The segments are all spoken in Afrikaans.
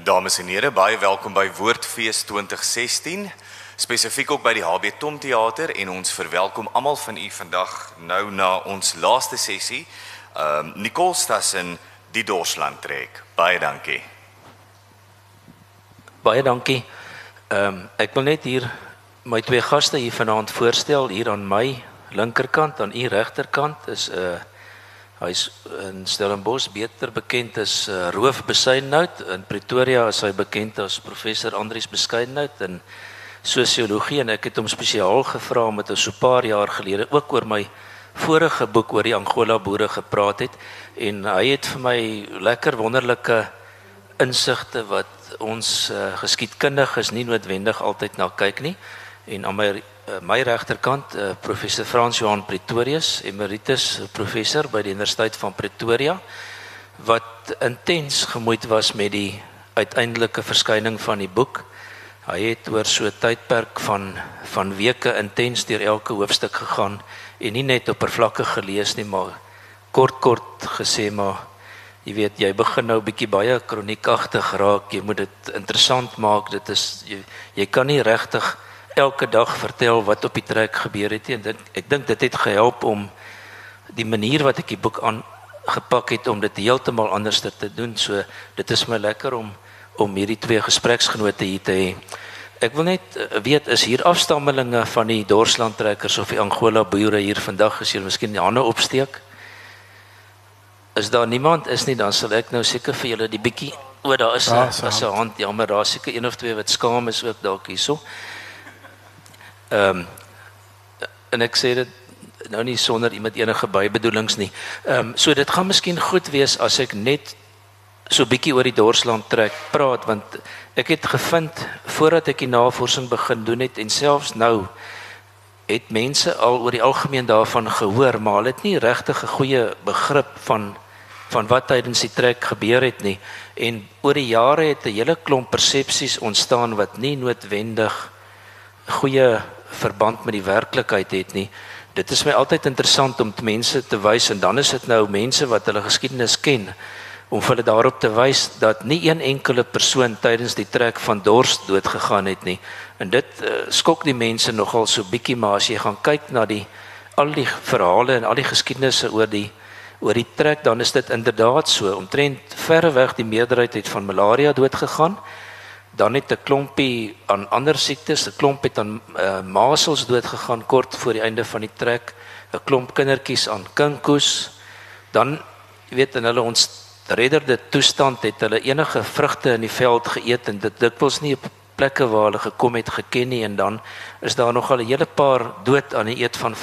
Dames en here, baie welkom by Woordfees 2016, spesifiek ook by die HB Tom Theater en ons verwelkom almal van u vandag nou na ons laaste sessie. Nicole Stassen, die Dorsland trek. Baie dankie. Baie dankie. Ek wil net hier my twee gaste hier vanaand voorstel. Hier aan my linkerkant, aan u regterkant is hy is in Stellenbosch beter bekend as Roof Besuidenhout. In Pretoria is hy bekend as professor Andries Besuidenhout in sosiologie en ek het hom spesiaal gevra omdat ons so 'n paar jaar gelede ook oor my vorige boek oor die Angola boere gepraat het en hy het vir my lekker wonderlike insigte wat ons geskiedkundiges nie noodwendig altyd na kyk nie. En aan my regterkant professor Frans Johan Pretorius, emeritus professor by die Universiteit van Pretoria, wat intens gemoeid was met die uiteindelike verskyning van die boek. Hy het oor so 'n tydperk van weke intens deur elke hoofstuk gegaan en nie net oppervlakkig gelees nie, maar kort gesê, maar jy weet, jy begin nou bietjie baie kroniekagtig raak, jy moet dit interessant maak, dit is, jy kan nie regtig elke dag vertel wat op die trek gebeur het nie, en ek dink dit het gehelp om die manier wat ek die boek aangepak het, om dit heeltemal anders te doen, so dit is my lekker om hierdie twee gespreksgenote hier te hê. Ek wil net weet, is hier afstammelinge van die Dorslandtrekkers of die Angola boere hier vandag, as julle miskien die hande opsteek? Is daar niemand is nie, dan sal ek nou seker vir julle die bietjie, daar is 'n hand, jammer, daar is seker een of twee wat skaam is ook dalk hierso. En ek sê dit nou nie sonder iemand enige bybedoelings nie. So dit gaan miskien goed wees as ek net so bietjie oor die Dorsland trek praat, want ek het gevind, voordat ek die navorsing begin doen het, en selfs nou, het mense al oor die algemeen daarvan gehoor, maar hulle het nie regtig 'n goeie begrip van wat tydens die trek gebeur het nie. En oor die jare het 'n hele klomp persepsies ontstaan wat nie noodwendig goeie verband met die werklikheid het nie. Dit is my altyd interessant om mense te wys, en dan is dit nou mense wat hulle geskiedenis ken, om vir hulle daarop te wys dat nie een enkele persoon tydens die trek van dors dood gegaan het nie. En dit skok die mense nogal so bietjie, maar as jy gaan kyk na al die verhale en al die geskiedenisse oor die trek, dan is dit inderdaad so. Omtrent verreweg die meerderheid het van malaria dood gegaan. Dan het 'n klompie aan ander siektes, 'n klomp het aan masels dood gegaan kort voor die einde van die trek, 'n klomp kindertjies aan kinkoes. Dan, jy weet, in hulle ontredderde toestand het hulle enige vrugte in die veld geëet en dit dikwels nie op plekke waar hulle gekom het geken nie, en dan is daar nogal 'n hele paar dood aan die eet van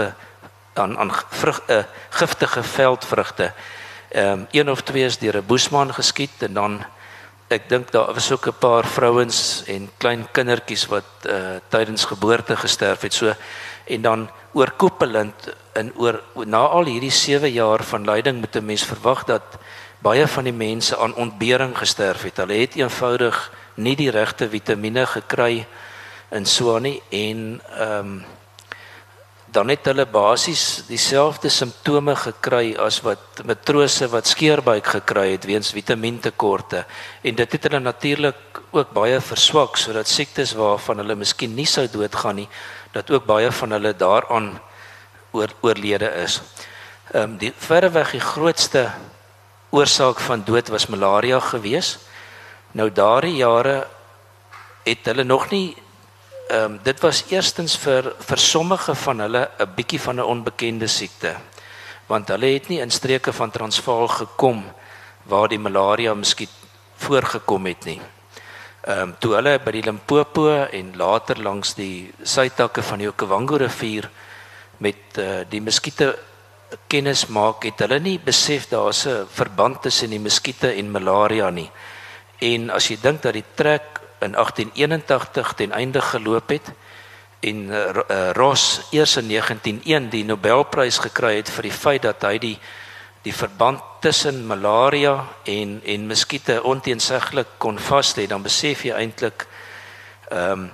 giftige veldvrugte. Een of twee is deur 'n boesman geskiet, en dan ek dink daar was ook 'n paar vrouens en klein kindertjies wat tydens geboorte gesterf het. So, en dan oorkoepelend na al hierdie 7 jaar van lyding moet 'n mens verwag dat baie van die mense aan ontbering gesterf het. Hulle het eenvoudig nie die regte vitamiene gekry en so aan nie, en dan het hulle basies dieselfde simptome gekry as wat matrose wat skeerbuik gekry het weens vitamientekorte, en dit het hulle natuurlik ook baie verswak, sodat siektes waarvan hulle miskien nie sou doodgaan nie, dat ook baie van hulle daaraan oorlede is. Die verreweg die grootste oorsaak van dood was malaria gewees. Nou daardie jare het hulle nog nie, dit was eerstens vir sommige van hulle 'n bietjie van 'n onbekende siekte, want hulle het nie in streke van Transvaal gekom waar die malaria miskien voorgekom het nie. Toe hulle by die Limpopo en later langs die suidtakke van die Okavango rivier met die muskiete kennis maak, het hulle nie besef daar's 'n verband tussen die muskiete en malaria nie. En as jy dink dat die trek in 1881 ten einde geloop het, en Ross eers in 1901 die Nobelprys gekry het vir die feit dat hy die verband tussen malaria en muskiete onteenseglik kon vaslê, dan besef jy eintlik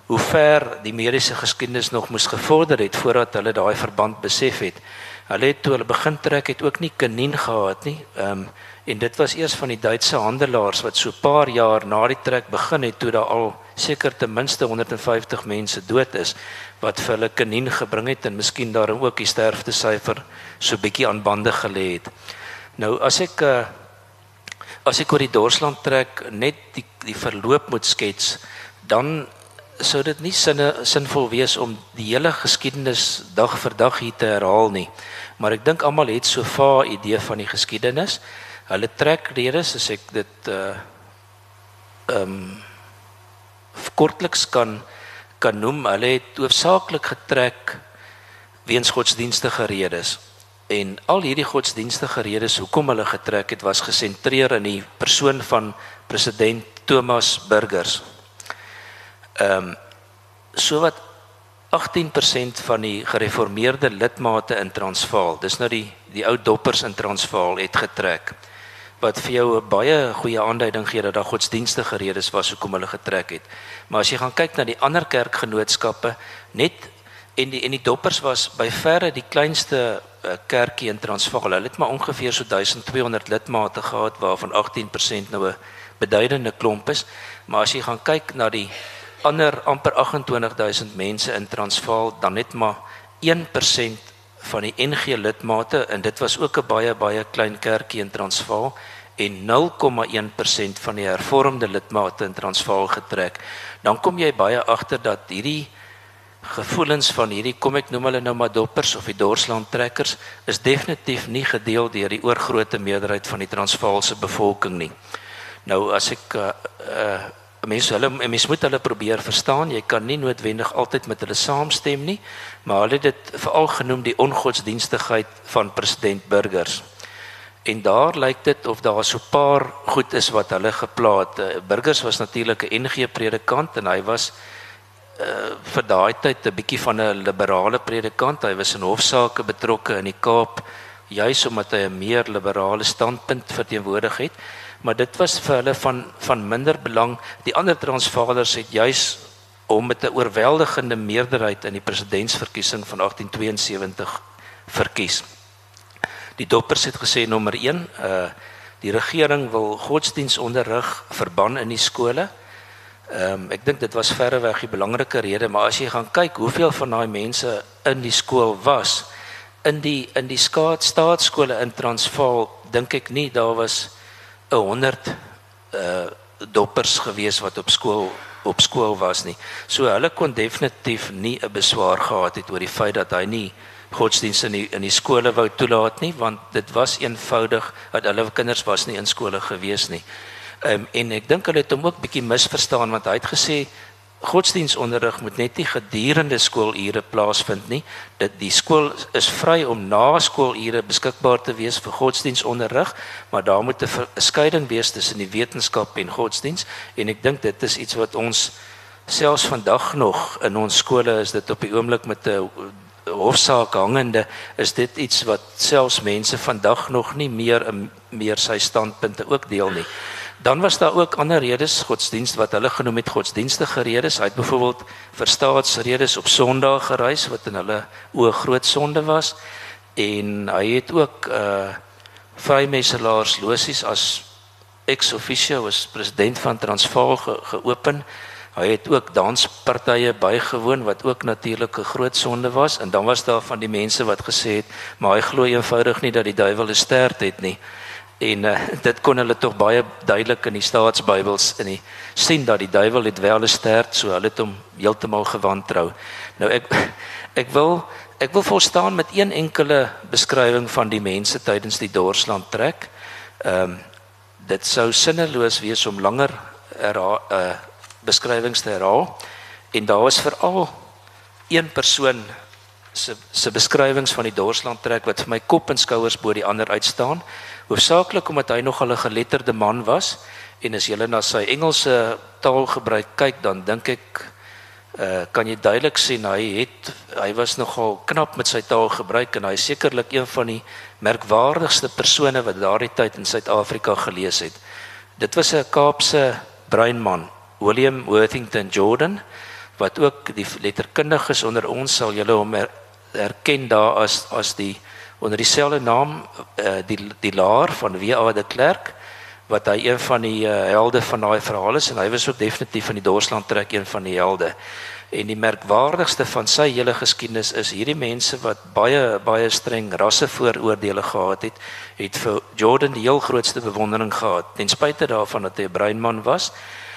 hoe ver die mediese geskiedenis nog moes gevorder het voordat hulle daai verband besef het. Hulle het toe hulle begin trek het ook nie kanien gehad nie. En dit was eers van die Duitse handelaars wat so 'n paar jaar na die trek begin het toe daar al seker ten minste 150 mense dood is wat vir hulle kanien gebring het en miskien daarom ook die sterftesyfer so bietjie aan bande gelê het. Nou as ek oor die Dorsland trek net die verloop moet skets, dan sou dit nie sinvol wees om die hele geskiedenis dag vir dag hier te herhaal nie. Maar ek dink almal het so 'n idee van die geskiedenis. Hulle trekredes, as ek dit kortliks kan noem, hulle het hoofsaaklik getrek weens godsdienstige redes. En al hierdie godsdienstige redes hoekom hulle getrek het, was gesentreer in die persoon van president Thomas Burgers. Sowat 18% van die gereformeerde lidmate in Transvaal, dis nou die ou doppers in Transvaal, het getrek, wat vir jou 'n baie goeie aanduiding gee dat daar godsdienstige redes was hoekom hulle getrek het. Maar as jy gaan kyk na die ander kerkgenootskappe, en die doppers was by verre die kleinste kerkie in Transvaal. Hulle het maar ongeveer so 1200 lidmate gehad, waarvan 18% nou 'n beduidende klomp is. Maar as jy gaan kyk na die ander amper 28.000 mense in Transvaal, dan net maar 1% van die NG lidmate, en dit was ook 'n baie klein kerkie in Transvaal, en 0,1% van die hervormde lidmate in Transvaal getrek. Dan kom jy baie agter dat hierdie gevoelens van hierdie, kom ek noem hulle nou maar doppers of die Dorsland trekkers, is definitief nie gedeel deur die oorgrootste meerderheid van die Transvaalse bevolking nie. Nou as ek mens moet hulle probeer verstaan, jy kan nie noodwendig altyd met hulle saamstem nie, maar hulle het dit veral genoem die ongodsdienstigheid van president Burgers. En daar lyk dit of daar so 'n paar goed is wat hulle geplaat. Burgers was natuurlik 'n NG predikant en hy was vir daai tyd 'n bietjie van 'n liberale predikant. Hy was in hofsaake betrokke in die Kaap, juis omdat hy 'n meer liberale standpunt verteenwoordig het. Maar dit was vir hulle van minder belang. Die ander Transvaalers het juis om met 'n oorweldigende meerderheid in die presidentsverkiesing van 1872 verkies. Die doppers het gesê nommer 1, die regering wil godsdienstonderrig verban in die skole. Ek dink dit was verreweg die belangrike rede, maar as jy gaan kyk hoeveel van daai mense in die skool was, in die staatsskole in Transvaal, dink ek nie daar was 100 doppers gewees wat op skool was nie. So hulle kon definitief nie 'n beswaar gehad het oor die feit dat hy nie godsdienst in die skole wou toelaat nie, want dit was eenvoudig dat hulle kinders was nie in skole gewees nie. En ek dink hulle het hom ook bietjie misverstaan, want hy het gesê godsdienstonderrig moet net nie gedurende skoolure plaasvind nie. Die skool is vry om na skoolure beskikbaar te wees vir godsdienstonderrig, maar daar moet 'n skeiding wees tussen die wetenskap en godsdiens, en ek dink dit is iets wat ons selfs vandag nog in ons skole, is dit op die oomblik met 'n hofsaak hangende, is dit iets wat selfs mense vandag nog nie meer sy standpunte ook deel nie. Dan was daar ook ander redes, godsdienst wat hulle genoem het godsdienstige redes. Hy het byvoorbeeld vir staatsredes op Sondag gereis, wat in hulle oë groot sonde was, en hy het ook vrymesselaars losies as ex officio as president van Transvaal geopen. Hy het ook danspartye bygewoon wat ook natuurlik 'n groot sonde was, en dan was daar van die mense wat gesê het, maar hy glo eenvoudig nie dat die duiwel 'n stert het nie. En dit kon hulle tog baie duidelik in die staatsbybels sien dat die duiwel het wel 'n stert, so hulle het hom heeltemal gewantrou. Nou ek wil volstaan met een enkele beskrywing van die mense tydens die Dorsland trek. Dit sou sinneloos wees om langer beskrywings te herhaal, en daar was veral een persoon se beskrywings van die Dorsland trek wat vir my kop en skouers bo die ander uitstaan, hoofsaaklik omdat hy nogal 'n geletterde man was, en as jy na sy Engelse taalgebruik kyk, dan dink ek kan jy duidelik sien hy was nogal knap met sy taalgebruik, en hy is sekerlik een van die merkwaardigste persone wat daardie tyd in Suid-Afrika gelees het. Dit was 'n Kaapse breinman, William Worthington Jordan, wat ook die letterkundiges onder ons sal julle hom herken daar as die onder dieselfde naam die Laar van W.A. de Klerk, wat hy een van die helde van daai verhaal is, en hy was ook definitief van die Dorsland trek een van die helde. En die merkwaardigste van sy hele geskiedenis is hierdie mense wat baie streng rassevooroordele gehad het vir Jordan die heel grootste bewondering gehad, ten spyte daarvan dat hy 'n breinman was.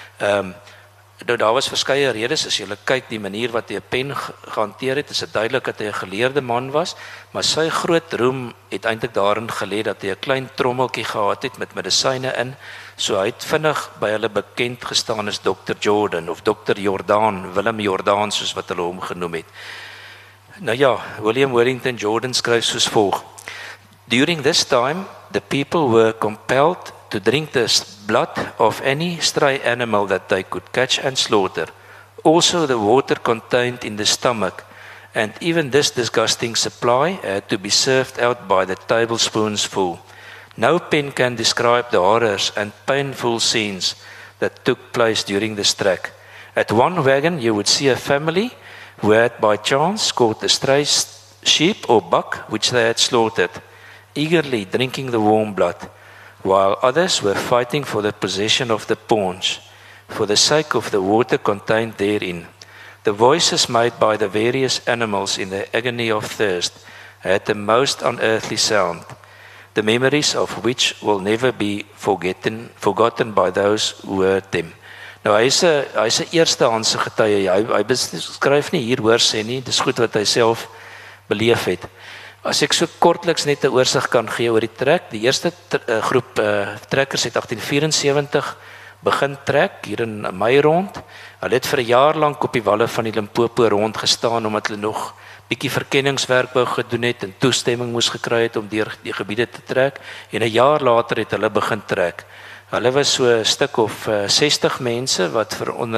Daar was verskeie redes, as jy kyk die manier wat hy 'n pen gehanteer het, is dit duidelik dat hy 'n geleerde man was, maar sy groot roem het eintlik daarin gelê dat hy 'n klein trommeltjie gehad het met medisyne in, so hy het vinnig by hulle bekend gestaan as Dr. Jordan, of Dr. Jordaan, Willem Jordaan, soos wat hulle hom genoem het. Nou ja, William Wellington Jordan skryf soos volg: During this time, the people were compelled to drink the blood of any stray animal that they could catch and slaughter, also the water contained in the stomach, and even this disgusting supply had to be served out by the tablespoons full. No pen can describe the horrors and painful scenes that took place during this trek. At one wagon you would see a family who had by chance caught a stray sheep or buck which they had slaughtered, eagerly drinking the warm blood, while others were fighting for the possession of the paunch, for the sake of the water contained therein. The voices made by the various animals in their agony of thirst had the most unearthly sound, the memories of which will never be forgotten by those who heard them. Nou hy is 'n eerstehandse getuie. Hy beskryf nie hier hoor sê nie, dis goed wat hy self beleef het. As ek so kortliks net 'n oorsig kan gee oor die trek, die eerste groep trekkers het 1874 begin trek hier in Mei rond. Hulle het vir 'n jaar lank op die walle van die Limpopo rond gestaan omdat hulle nog bietjie verkenningswerk wou gedoen het en toestemming moes gekry het om deur die gebiede te trek, en 'n jaar later het hulle begin trek. Hulle was so 'n stuk of 60 mense wat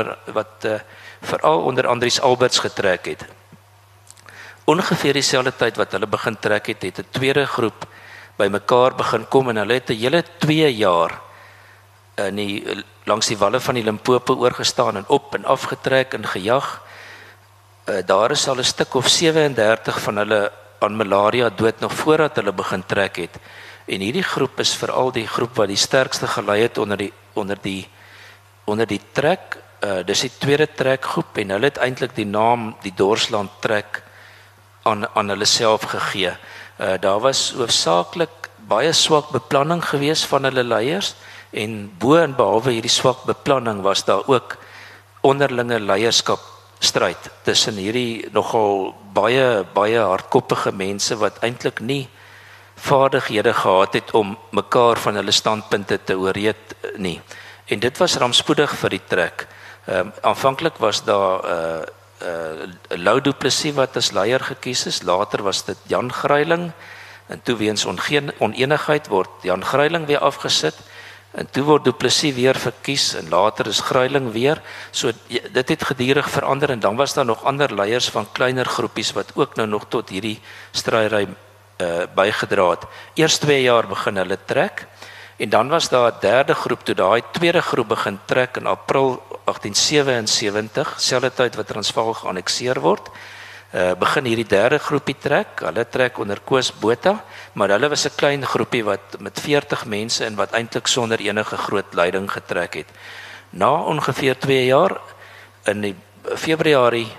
veral onder Andries Alberts getrek het. Ongeveer dieselfde tyd wat hulle begin trek het, het 'n tweede groep bymekaar begin kom, en hulle het 'n hele 2 jaar langs die walle van die Limpopo oorgestaan en op en af getrek en gejag. Daar is al 'n stuk of 37 van hulle aan malaria dood nog voordat hulle begin trek het. En hierdie groep is veral die groep wat die sterkste gelei het onder die trek. Dis die tweede trekgroep, en hulle het eintlik die naam die Dorsland trek aan hulle self gegee. Daar was hoofsaaklik baie swak beplanning gewees van hulle leiers, en bo en behalwe hierdie swak beplanning was daar ook onderlinge leierskap stryd tussen hierdie nogal baie hardkoppige mense wat eintlik nie vaardighede gehad het om mekaar van hulle standpunte te ooreed nie. En dit was rampspoedig vir die trek. Aanvanklik was daar Lou Du Plessis wat as leier gekies is, later was dit Jan Greiling, en toe weens onenigheid word Jan Greiling weer afgesit, en toe word Du Plessis weer verkies, en later is Greiling weer. So dit het gedurig verander, en dan was daar nog ander leiers van kleiner groepies wat ook nou nog tot hierdie stryery bygedra het. Eers 2 jaar begin hulle trek, en dan was daar 'n derde groep, toe daai tweede groep begin trek in April 1877, selfde tyd wat Transvaal geannekseer word, begin hierdie derde groepie trek. Hulle trek onder Koos Botha, maar hulle was 'n klein groepie wat met 40 mense en wat eintlik sonder enige groot leiding getrek het. Na ongeveer 2 jaar, in die Februarie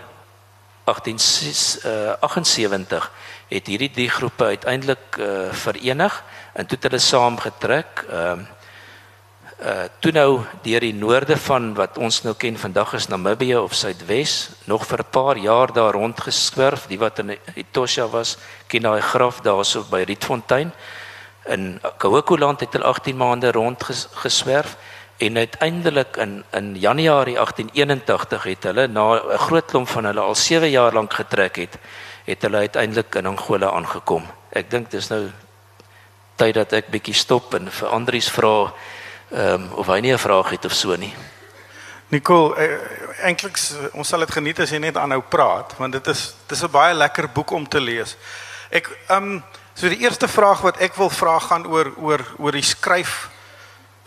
1878, het hierdie 3 groepe uiteindelik verenig, en toe het hulle saam getrek. Toe nou deur die noorde van wat ons nou ken vandag is Namibië of Suidwes, nog vir 'n paar jaar daar rondgeswerf. Die wat in Etosha was, ken daai graf daarso by Rietfontein. In Kahokuland het hulle 18 maande rondgeswerf, en uiteindelik in Januarie 1881 het hulle, na 'n groot klomp van hulle al 7 jaar lank getrek het hulle uiteindelik in Angola aangekom. Ek dink dis nou tyd dat ek bietjie stop en vir Andries vra of hy nie 'n vraag het of so nie. Nicole, eintlik ons sal dit geniet as jy net aanhou praat, want dit is 'n baie lekker boek om te lees. So die eerste vraag wat ek wil vra gaan oor die skryf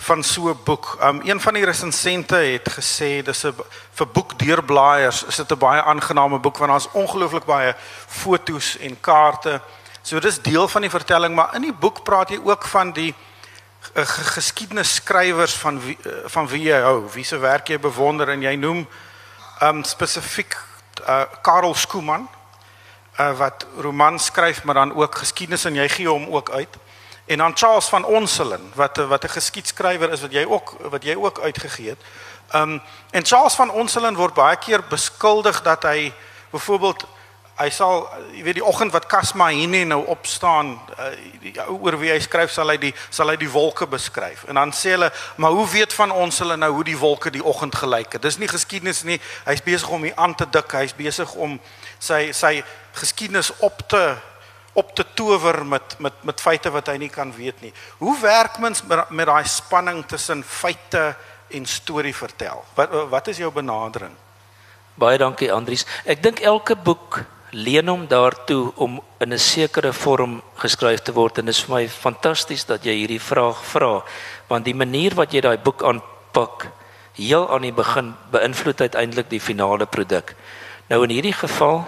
van so 'n boek. Een van die resensente het gesê dis vir boekdeurblaaiers is dit 'n baie aangename boek want daar's ongelooflik baie foto's en kaarte. So dis deel van die vertelling, maar in die boek praat jy ook van die geskiedenisskrywers van wie jy hou, wie se werk jy bewonder en jy noem spesifiek Karel Schoeman wat romans skryf maar dan ook geskiedenis en jy gee hom ook uit. En dan Charles van Onselen wat 'n geskiedskrywer is wat jy ook uitgegee het. En Charles van Onselen word baie keer beskuldig dat hy byvoorbeeld hy sal, jy weet die oggend wat Casma Hine nou opstaan, oor wie hy skryf sal hy die wolke beskryf. En dan sê hulle, maar hoe weet van Onselen nou hoe die wolke die oggend gelyk het? Dis nie geskiedenis nie. Hy's besig om hier aan te dik. Hy's besig om sy geskiedenis op te tower met feite wat hy nie kan weet nie. Hoe werk mens met daai spanning tussen feite en storie vertel? Wat is jou benadering? Baie dankie Andries. Ek dink elke boek leen hom daartoe om in 'n sekere vorm geskryf te word en dit is vir my fantasties dat jy hierdie vraag vra, want die manier wat jy daai boek aanpak heel aan die begin beïnvloed uiteindelik die finale produk. Nou in hierdie geval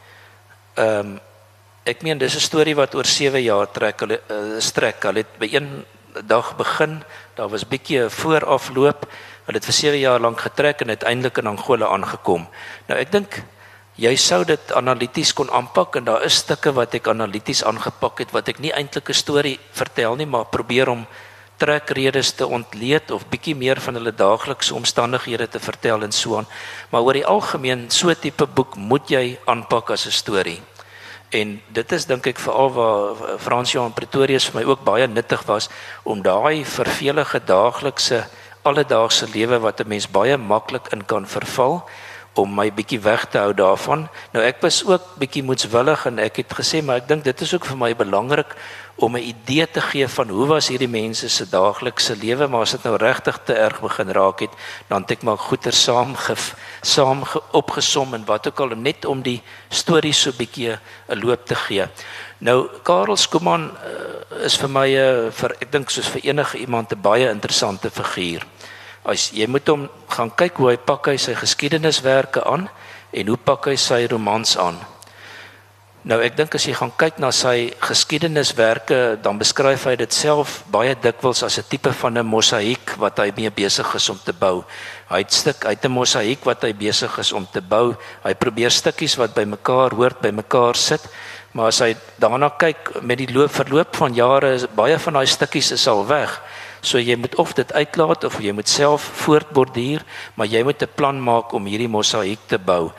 ek meen dis 'n storie wat oor 7 jaar strek. Hulle het by een dag begin, daar was bietjie 'n voorafloop. Hulle het vir 7 jaar lank getrek en uiteindelik in Angola aangekom. Nou ek dink jy sou dit analities kon aanpak en daar is stukke wat ek analities aangepak het wat ek nie eintlik 'n storie vertel nie, maar probeer om trekredes te ontleed of bietjie meer van hulle daaglikse omstandighede te vertel en so aan. Maar oor die algemeen so 'n tipe boek moet jy aanpak as 'n storie. En dit is dink ek veral waar Frans-Johan Pretorius vir my ook baie nuttig was om daai vervelige daaglikse alledaagse lewe wat 'n mens baie maklik in kan verval om my bietjie weg te hou daarvan. Nou ek was ook bietjie moedswillig en ek het gesê maar ek dink dit is ook vir my belangrik om 'n idee te gee van hoe was hierdie mense se daaglikse lewe, maar as dit nou regtig te erg begin raak het, dan het ek maar goeie saam opgesom en wat ook al net om die storie so bietjie 'n loop te gee. Nou Karel Schoeman is vir my ek dink soos vir enige iemand 'n baie interessante figuur. As jy moet hom gaan kyk hoe hy pak hy sy geskiedeniswerke aan en hoe pak hy sy romans aan. Nou ek dink as jy gaan kyk na sy geskiedeniswerke, dan beskryf hy dit self baie dikwels as 'n tipe van 'n mosaïek wat hy mee besig is om te bou. Hy het 'n mosaïek wat hy besig is om te bou. Hy probeer stukkies wat by mekaar hoort, by mekaar sit. Maar as hy daarna kyk met die verloop van jare, baie van daai stukkies is al weg. So jy moet of dit uitlaat of jy moet self voortborduur, maar jy moet 'n plan maak om hierdie mosaïek te bou.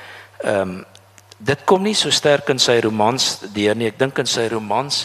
Dit kom nie so sterk in sy romans deur nie. Ek dink in sy romans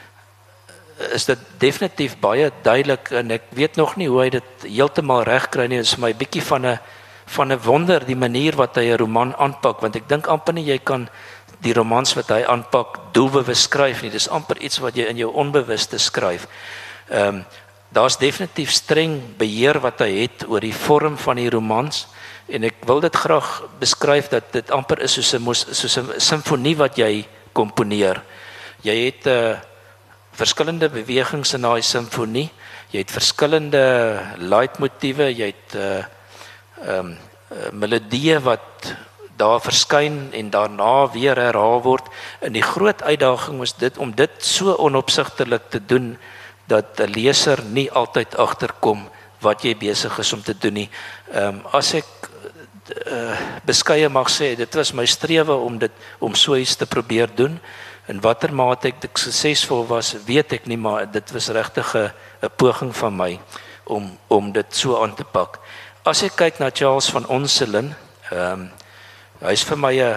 is dit definitief baie duidelik en ek weet nog nie hoe hy dit heeltemal reg kry nie. Dit is vir my bietjie van 'n wonder die manier wat hy 'n roman aanpak, want ek dink amper nie jy kan die romans wat hy aanpak doelbewus skryf nie. Dis amper iets wat jy in jou onbewuste skryf. Daar's definitief streng beheer wat hy het oor die vorm van die romans en ek wil dit graag beskryf dat dit amper is soos 'n simfonie wat jy komponeer. Jy het verskillende bewegings in daai simfonie. Jy het verskillende leitmotiewe, jy het melodieë wat daar verskyn en daarna weer herhaal word. En die groot uitdaging was dit om dit so onopsigtelik te doen dat 'n leser nie altyd agterkom wat jy besig is om te doen nie. As ek beskeie mag sê, dit was my strewe om so iets te probeer doen. In watter mate ek suksesvol was, weet ek nie, maar dit was regtig 'n poging van my om dit so aan te pak. As ek kyk na Charles van Onselen, hy is vir my 'n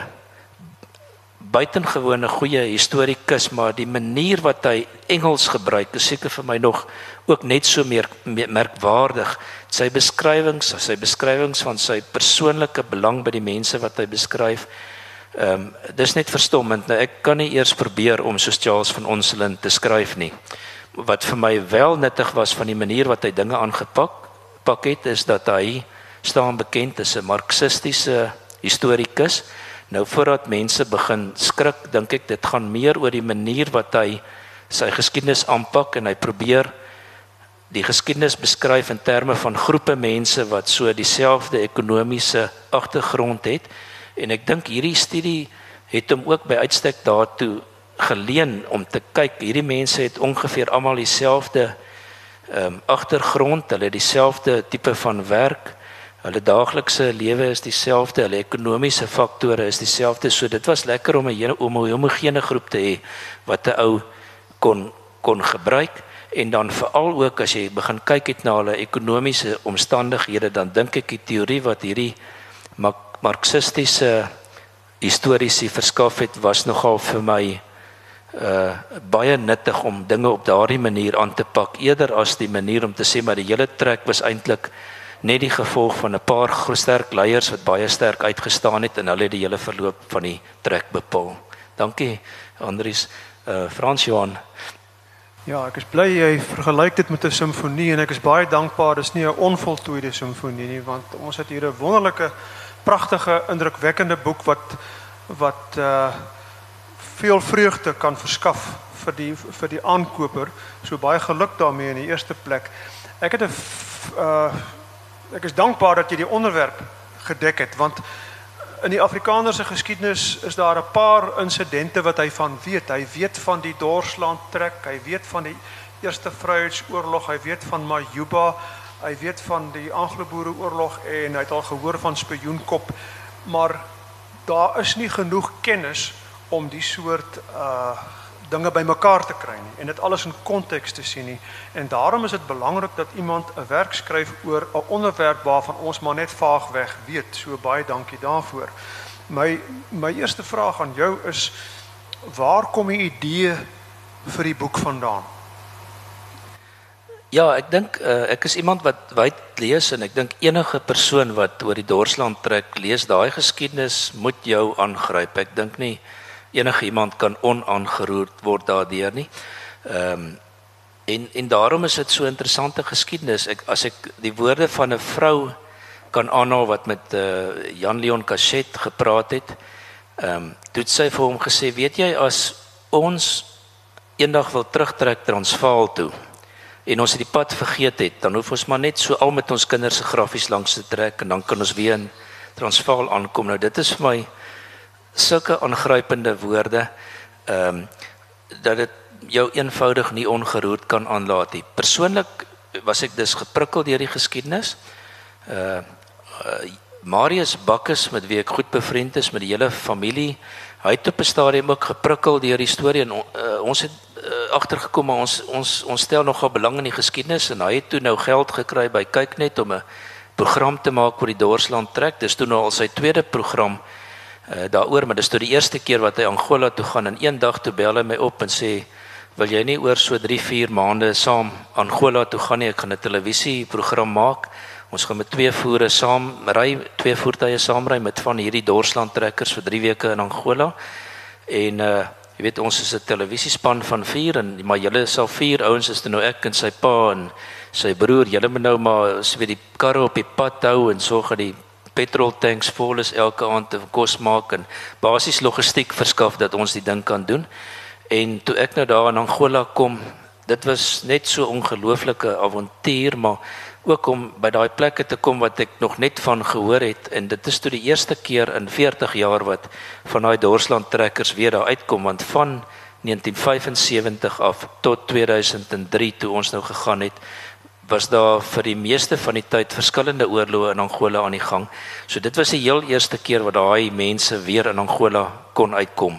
buitengewone goeie historikus, maar die manier wat hy Engels gebruik is seker vir my nog ook net so meer merkwaardig. Sy beskrywings van sy persoonlike belang by die mense wat hy beskryf, dis net verstommend. Nou, ek kan nie eers probeer om soos Charles van Onselen te skryf nie. Wat vir my wel nuttig was van die manier wat hy dinge aangepak het, is dat hy staan bekend as 'n marxistiese historikus. Nou voordat mense begin skrik, dink ek dit gaan meer oor die manier wat hy sy geskiedenis aanpak en hy probeer die geskiedenis beskryf in terme van groepe mense wat so dieselfde ekonomiese agtergrond het, en ek dink hierdie studie het hom ook by uitstek daartoe geleen om te kyk, hierdie mense het ongeveer almal dieselfde agtergrond, hulle dieselfde tipe van werk, hulle daaglikse lewe is dieselfde, hulle ekonomiese faktore is dieselfde, so dit was lekker om 'n homogene groep te hê wat 'n ou kon gebruik, en dan veral ook as jy begin kyk het na hulle ekonomiese omstandighede, dan dink ek die teorie wat hierdie marxistiese historiese verskaf het, was nogal vir my baie nuttig om dinge op daardie manier aan te pak, eerder as die manier om te sê, maar die hele trek was eintlik net die gevolg van 'n paar sterk leiers wat baie sterk uitgestaan het, en hulle het die hele verloop van die trek bepaal. Dankie, Andries. Frans Johan. Ja, ek is bly jy vergelyk dit met 'n simfonie, en ek is baie dankbaar, dis nie 'n onvoltooide simfonie nie, want ons het hier 'n wonderlike, pragtige, indrukwekkende boek wat veel vreugde kan verskaf vir die aankoper, so baie geluk daarmee in die eerste plek. Ek is dankbaar dat jy die onderwerp gedek het, want in die Afrikanerse geskiedenis is daar 'n paar insidente wat hy van weet. Hy weet van die Dorsland trek, hy weet van die Eerste Vryheidsoorlog, hy weet van Majuba, hy weet van die Anglo-Boereoorlog, en hy het al gehoor van Spioenkop, maar daar is nie genoeg kennis om die soort dinge bymekaar te kry nie, en dit alles in konteks te sien nie, en daarom is dit belangrik dat iemand 'n werk skryf oor 'n onderwerp waarvan ons maar net vaagweg weet, so baie dankie daarvoor. My eerste vraag aan jou is, waar kom die idee vir die boek vandaan? Ja, ek dink, ek is iemand wat wyd lees, en ek dink enige persoon wat oor die Dorsland trek lees, daai geskiedenis moet jou aangryp. Ek dink nie enige iemand kan onaangeroerd word daardeur nie. En daarom is dit so interessante geskiedenis. As ek die woorde van 'n vrou kan aanhaal wat met Jan Leon Cachet gepraat het, toe het sy vir hom gesê, weet jy, as ons eendag wil terugtrek Transvaal toe, en ons het die pad vergeet het, dan hoef ons maar net so al met ons kinders se grafies langs te trek, en dan kan ons weer in Transvaal aankom. Nou dit is vir my sulke aangrypende woorde, dat dit jou eenvoudig nie ongeroerd kan aanlaat nie. Persoonlik was ek dus geprikkel deur die geskiedenis. Marius Bakkes, met wie ek goed bevriend is, met die hele familie, hy het op 'n stadium ook geprikkel deur die storie, en ons het agtergekom, maar ons stel nogal belang in die geskiedenis, en hy het toe nou geld gekry by Kyknet om 'n program te maak oor die Dorsland trek. Dis toe nou al sy tweede program daaroor, maar dis toe die eerste keer wat hy Angola toe gaan, en een dag toe bel hy my op en sê, wil jy nie oor so 3-4 maande saam Angola toe gaan nie, ek gaan 'n televisieprogram maak, ons gaan met 2 voertuie saamry met van hierdie Dorsland trekkers vir 3 weke in Angola, en jy weet, ons is 'n televisiespan van 4, maar julle sal 4 ouens is, nou ek en sy pa en sy broer, julle moet nou maar so weet die karre op die pad hou, en sorg dat die petroltanks vol is elke aand te kos maak, en basies logistiek verskaf dat ons die ding kan doen. En toe ek nou daar in Angola kom, dit was net so ongelooflike avontuur, maar ook om by daai plekke te kom wat ek nog net van gehoor het, en dit is toe die eerste keer in 40 jaar wat van daai Dorsland trekkers weer daar uitkom, want van 1975 af tot 2003 toe ons nou gegaan het, was daar vir die meeste van die tyd verskillende oorloë in Angola aan die gang. So dit was die heel eerste keer wat daai mense weer in Angola kon uitkom.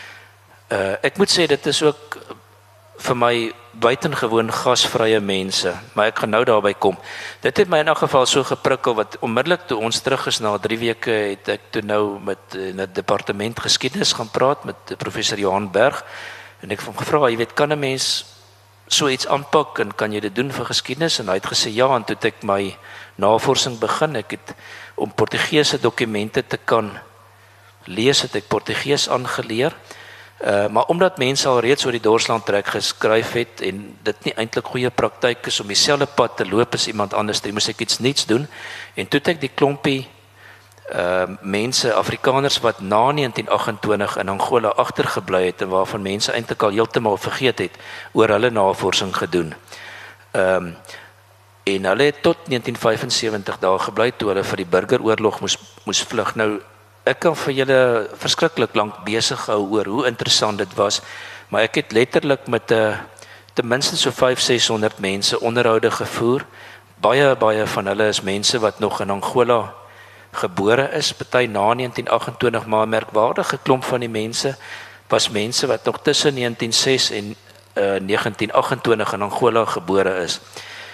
Ek moet sê, dit is ook vir my buitengewoon gasvrye mense, maar ek gaan nou daarby kom. Dit het my in elk geval so geprikkel, wat onmiddellik toe ons terug is na 3 weke, het ek toe nou met 'n departement geskiedenis gaan praat met professor Johan Berg, en ek het hom gevra, jy weet, kan 'n mens so iets aanpak, en kan jy dit doen vir geskiedenis? En hy het gesê ja, en toe het ek my navorsing begin. Ek het om Portugese dokumente te kan lees, het ek Portugees aangeleer. Maar omdat mense al reeds oor die Dorsland trek geskryf het, en dit nie eintlik goeie praktyk is om dieselfde pad te loop as iemand anders, dan moes ek iets niets doen. En toe het ek die klompie mense, Afrikaners wat na 1928 in Angola agtergebly het, en waarvan mense eintlik al heeltemal vergeet het, oor hulle navorsing gedoen. En hulle het tot 1975 daar gebly toe hulle vir die burgeroorlog moes vlug. Nou, ek kan vir julle verskriklik lank besig hou oor hoe interessant dit was, maar ek het letterlik met ten minste so 500-600 mense onderhoude gevoer. Baie van hulle is mense wat nog in Angola gebore is, party na 1928, maar 'n merkwaardige klomp van die mense was mense wat nog tussen 1906 en 1928 in Angola gebore is.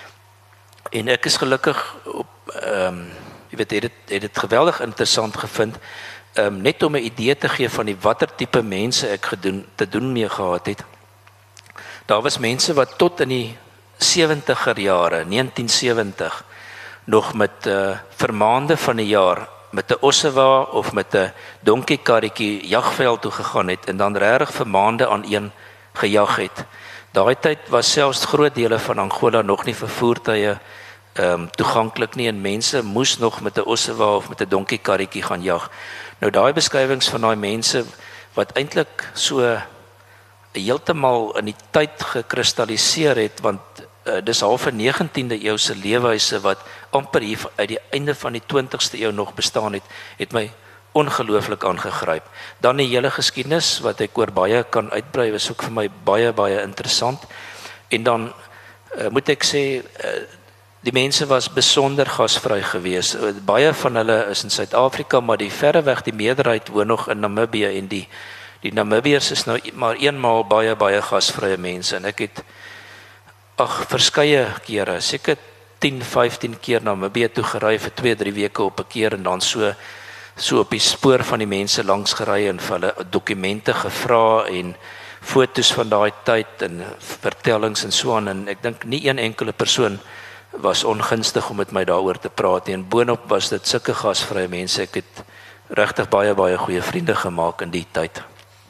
En ek is gelukkig op jy weet, het dit geweldig interessant gevind, net om 'n idee te gee van die watter tipe mense ek te doen mee gehad het. Daar was mense wat tot in die 70er jare, 1970, nog met vermaande van die jaar met 'n ossewa of met 'n donkiekarretjie jagveld toe gegaan het en dan regtig vermaande aan een gejag het. Daai tyd was selfs groot dele van Angola nog nie vir voertuie toeganklik nie en mense moes nog met 'n ossewa of met 'n donkiekarretjie gaan jag. Nou daai beskrywings van daai mense wat eintlik so heeltemal in die tyd gekristalliseer het, want dis half 'n 19de eeuse leefwyse wat amper hier uit die einde van die 20ste eeu nog bestaan het my ongelooflik aangegryp. Dan die hele geskiedenis wat ek oor baie kan uitbrei, was ook vir my baie interessant. En dan moet ek sê die mense was besonder gasvry geweest. Baie van hulle is in Suid-Afrika, maar die verreweg die meerderheid woon nog in Namibië en die Namibiërs is nou maar eenmaal baie gasvrye mense en ek het verskeie kere, seker 10-15 keer na Namibië toe gery vir 2-3 weke op 'n keer en dan so op die spoor van die mense langs gery en vir hulle dokumente gevra en fotos van daai tyd en vertellings en so aan, en ek dink nie een enkele persoon was ongunstig om met my daaroor te praat en boonop was dit sulke gasvrye mense. Ek het regtig baie goeie vriende gemaak in die tyd.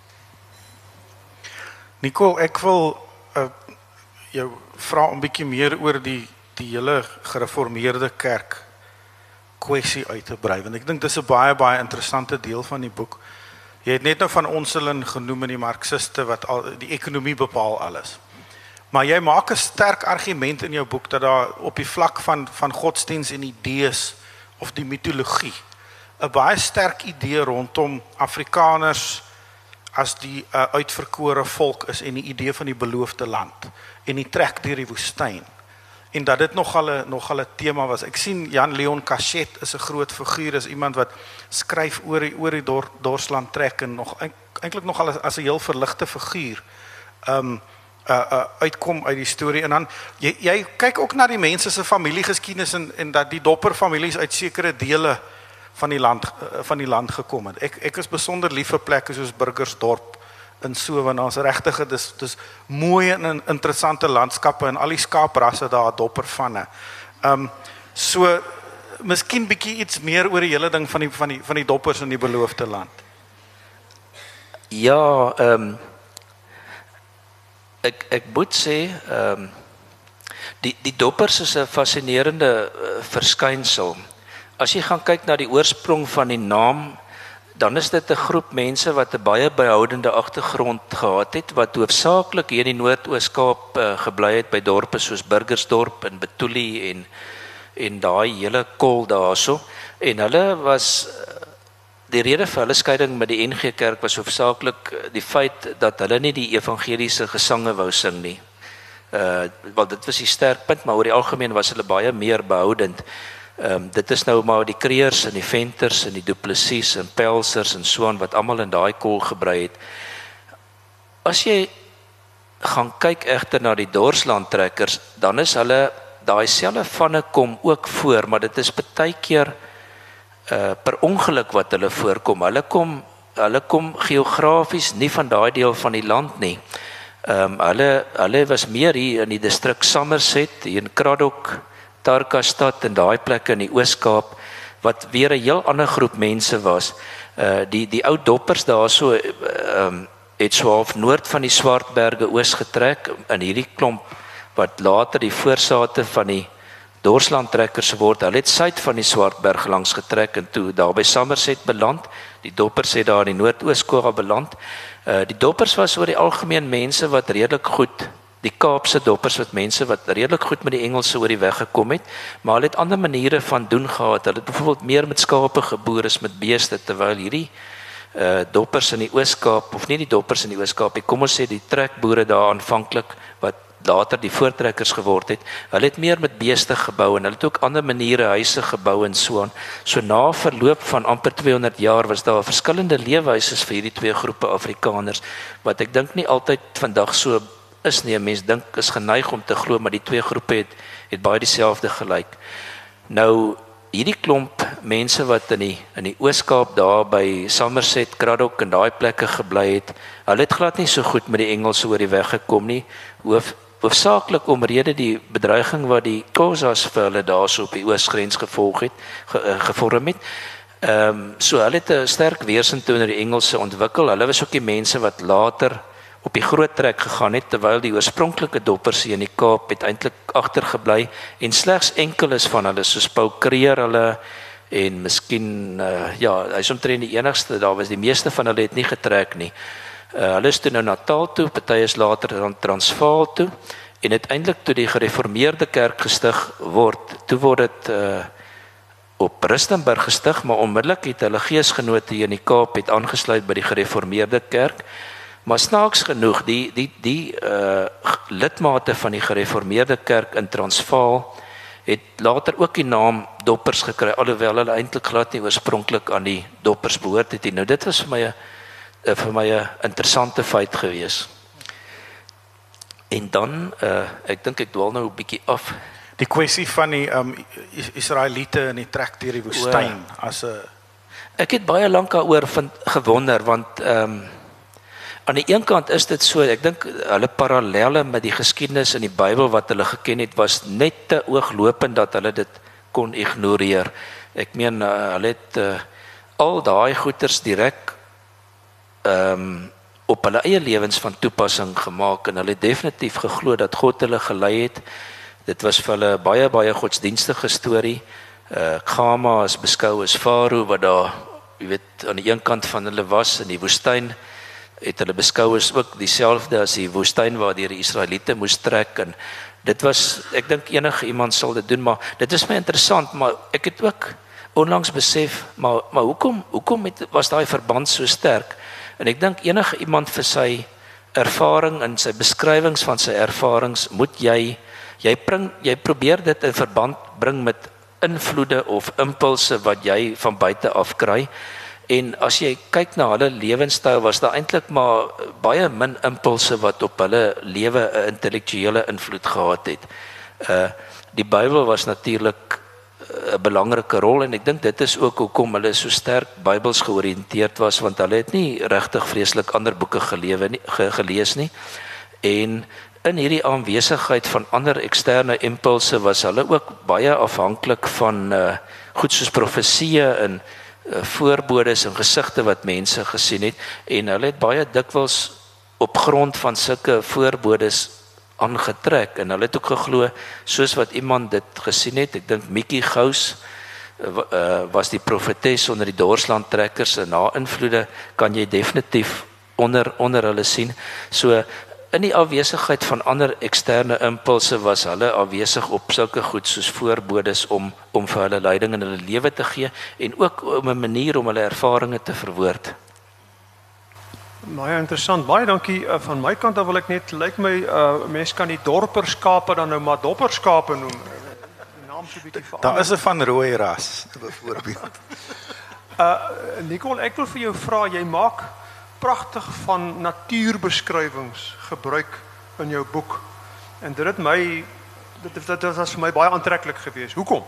Nicole, ek wil jou vra 'n bietjie meer oor die hele gereformeerde kerk kwessie uit te brei, want ek dink dis 'n baie interessante deel van die boek. Jy het net nou van Onselin genoem en die marxiste wat die ekonomie bepaal alles. Maar jy maak 'n sterk argument in jou boek dat daar op die vlak van godsdiens en idees of die mitologie 'n baie sterk idee rondom Afrikaners as die uitverkore volk is en die idee van die beloofde land en die trek deur die woestyn. En dat dit nogal 'n tema was. Ek sien Jan Leon Cachet is 'n groot figuur, is iemand wat skryf oor die Dorsland trek en eintlik nogal as 'n heel verligte figuur uitkom uit die storie. En dan jy kyk ook na die mense se familiegeskiedenis en dat die dopperfamilies uit sekere dele van die land gekom het. Ek is besonder lief vir plekke soos Burgersdorp en so, want daar's regtig dis mooi en interessante landskappe en al die skaaprasse daar doppervanne. So miskien bietjie iets meer oor die hele ding van die doppers in die beloofde land. Ja, ek moet sê die doppers is 'n fascinerende verskynsel. As jy gaan kyk na die oorsprong van die naam, dan is dit 'n groep mense wat 'n baie behoudende agtergrond gehad het, wat hoofsaaklik hier in die Noord-Oos-Kaap gebly het by dorpe soos Burgersdorp en Betuli en daai hele kol daarso. En hulle was die rede vir hulle skeiding met die NG Kerk was hoofsaaklik die feit dat hulle nie die evangeliese gesange wou sing nie. Want dit was die sterk punt, maar oor die algemeen was hulle baie meer behoudend. Dit is nou maar die Kreers en die Venters en die Du Plessis en Pelsers en so aan wat almal in daai kol gebrei het. As jy gaan kyk egter na die Dorsland trekkers, dan is hulle daai selfe vanne kom ook voor, maar dit is baie keer per ongeluk wat hulle voorkom. Hulle kom geografies nie van daai deel van die land nie. Hulle was meer hier in die distrik Somerset, hier in Cradock, Tarkastad en daai plekke in die Oos-Kaap wat weer 'n heel ander groep mense was. Die ou doppers daarso het so half noord van die Swartberge oos getrek in hierdie klomp wat later die voorsate van die Dorsland trekkers word. Hulle het suid van die Swartberg langs getrek en toe daar by Somerset beland. Die doppers het daar in die Noord-Oos-Kaap beland. Die doppers was oor die algemeen mense wat redelik goed die Kaapse doppers wat mense wat redelik goed met die Engelse oor die weg gekom het, maar hulle het ander maniere van doen gehad. Hulle het byvoorbeeld meer met skape geboer as met beeste, terwyl hierdie doppers in die Oos-Kaap, of nie die doppers in die Oos-Kaap, kom ons sê die trekboere daar aanvanklik wat later die voortrekkers geword het, hulle het meer met beeste gebou en hulle het ook ander maniere huise gebou en so aan. So na verloop van amper 200 jaar was daar verskillende leefwyse vir hierdie twee groepe Afrikaners, wat ek dink nie altyd vandag so is nie. 'n Mens dink is geneig om te glo, maar die twee groepe het baie dieselfde gelyk. Nou hierdie klomp mense wat in die Oos-Kaap daar by Somerset, Cradock en daai plekke gebly het, hulle het glad nie so goed met die Engelse oor die weg gekom nie. Hoofsaaklik omrede die bedreiging wat die Khoisas vir hulle daarso op die oosgrens gevorm het. So hulle het 'n sterk weerstand teenoor die Engelse ontwikkel. Hulle was ook die mense wat later op die groot trek gegaan het, terwyl die oorspronklike doppers hier in die Kaap het eintlik agtergebly en slegs enkeles van hulle soos Paul Creer hulle en miskien hy's omtrent die enigste, daar was die meeste van hulle het nie getrek nie. Hulle is toe nou Natal toe, party is later dan Transvaal toe en uiteindelik toe die gereformeerde kerk gestig word, toe word dit op Rustenburg gestig, maar onmiddellik het hulle geesgenote hier in die Kaap het aangesluit by die gereformeerde kerk. Maar snaaks genoeg, die lidmate van die gereformeerde kerk in Transvaal het later ook die naam doppers gekry, alhoewel hulle eintlik glad nie oorspronklik aan die doppers behoort het. Nou dit was vir my 'n interessante feit gewees. En dan, ek dink ek dwaal nou 'n bietjie af. Die kwessie van die Israeliete in die trek deur die woestyn as 'n Ek het baie lank daaroor gewonder, want aan die een kant is dit so, ek dink hulle parallelle met die geskiedenis in die Bybel wat hulle geken het, was net te ooglopend dat hulle dit kon ignoreer. Ek meen, hulle het al daai goeters direk op hulle eie lewens van toepassing gemaak en hulle het definitief geglo dat God hulle gelei het. Dit was vir hulle baie, baie godsdienstige storie. Khama is beskou as Farao wat daar, jy weet, aan die een kant van hulle was in die woestyn, het hulle beskou as ook dieselfde as die woestyn waar die Israeliete moes trek en dit was, ek dink enige iemand sal dit doen, maar dit is my interessant, maar ek het ook onlangs besef, maar hoekom was daai verband so sterk? En ek dink enige iemand vir sy ervaring en sy beskrywings van sy ervarings moet jy probeer dit in verband bring met invloede of impulse wat jy van buite af kry. En as jy kyk na hulle lewenstyl, was daar eintlik maar baie min impulse wat op hulle lewe 'n intellektuele invloed gehad het. Die Bybel was natuurlik 'n belangrike rol en ek dink dit is ook hoekom hulle so sterk Bybels georiënteerd was, want hulle het nie regtig vreeslik ander boeke gelees nie. En in hierdie aanwesigheid van ander eksterne impulse was hulle ook baie afhanklik van goed soos profesieë en voorbodes en gesigte wat mense gesien het en hulle het baie dikwels op grond van sulke voorbodes aangetrek en hulle het ook geglo soos wat iemand dit gesien het. Ek dink Mickey Gous was die profetes onder die Dorsland trekkers en na invloede kan jy definitief onder hulle sien. So in die afwesigheid van ander eksterne impulse was hulle afwesig op sulke goed soos voorbodes om vir hulle leiding in hulle lewe te gee en ook om 'n manier om hulle ervarings te verwoord. Baie interessant. Baie dankie van my kant af wil ek net lyk my mense kan die dorperskape dan nou maar dopperskape noem. Die naam so 'n bietjie verander. Daar is 'n van rooi ras byvoorbeeld. Nicole, ek wil vir jou vra, jy maak pragtig van natuurbeskrywings gebruik in jou boek. En dit was vir my baie aantreklik geweest. Hoekom?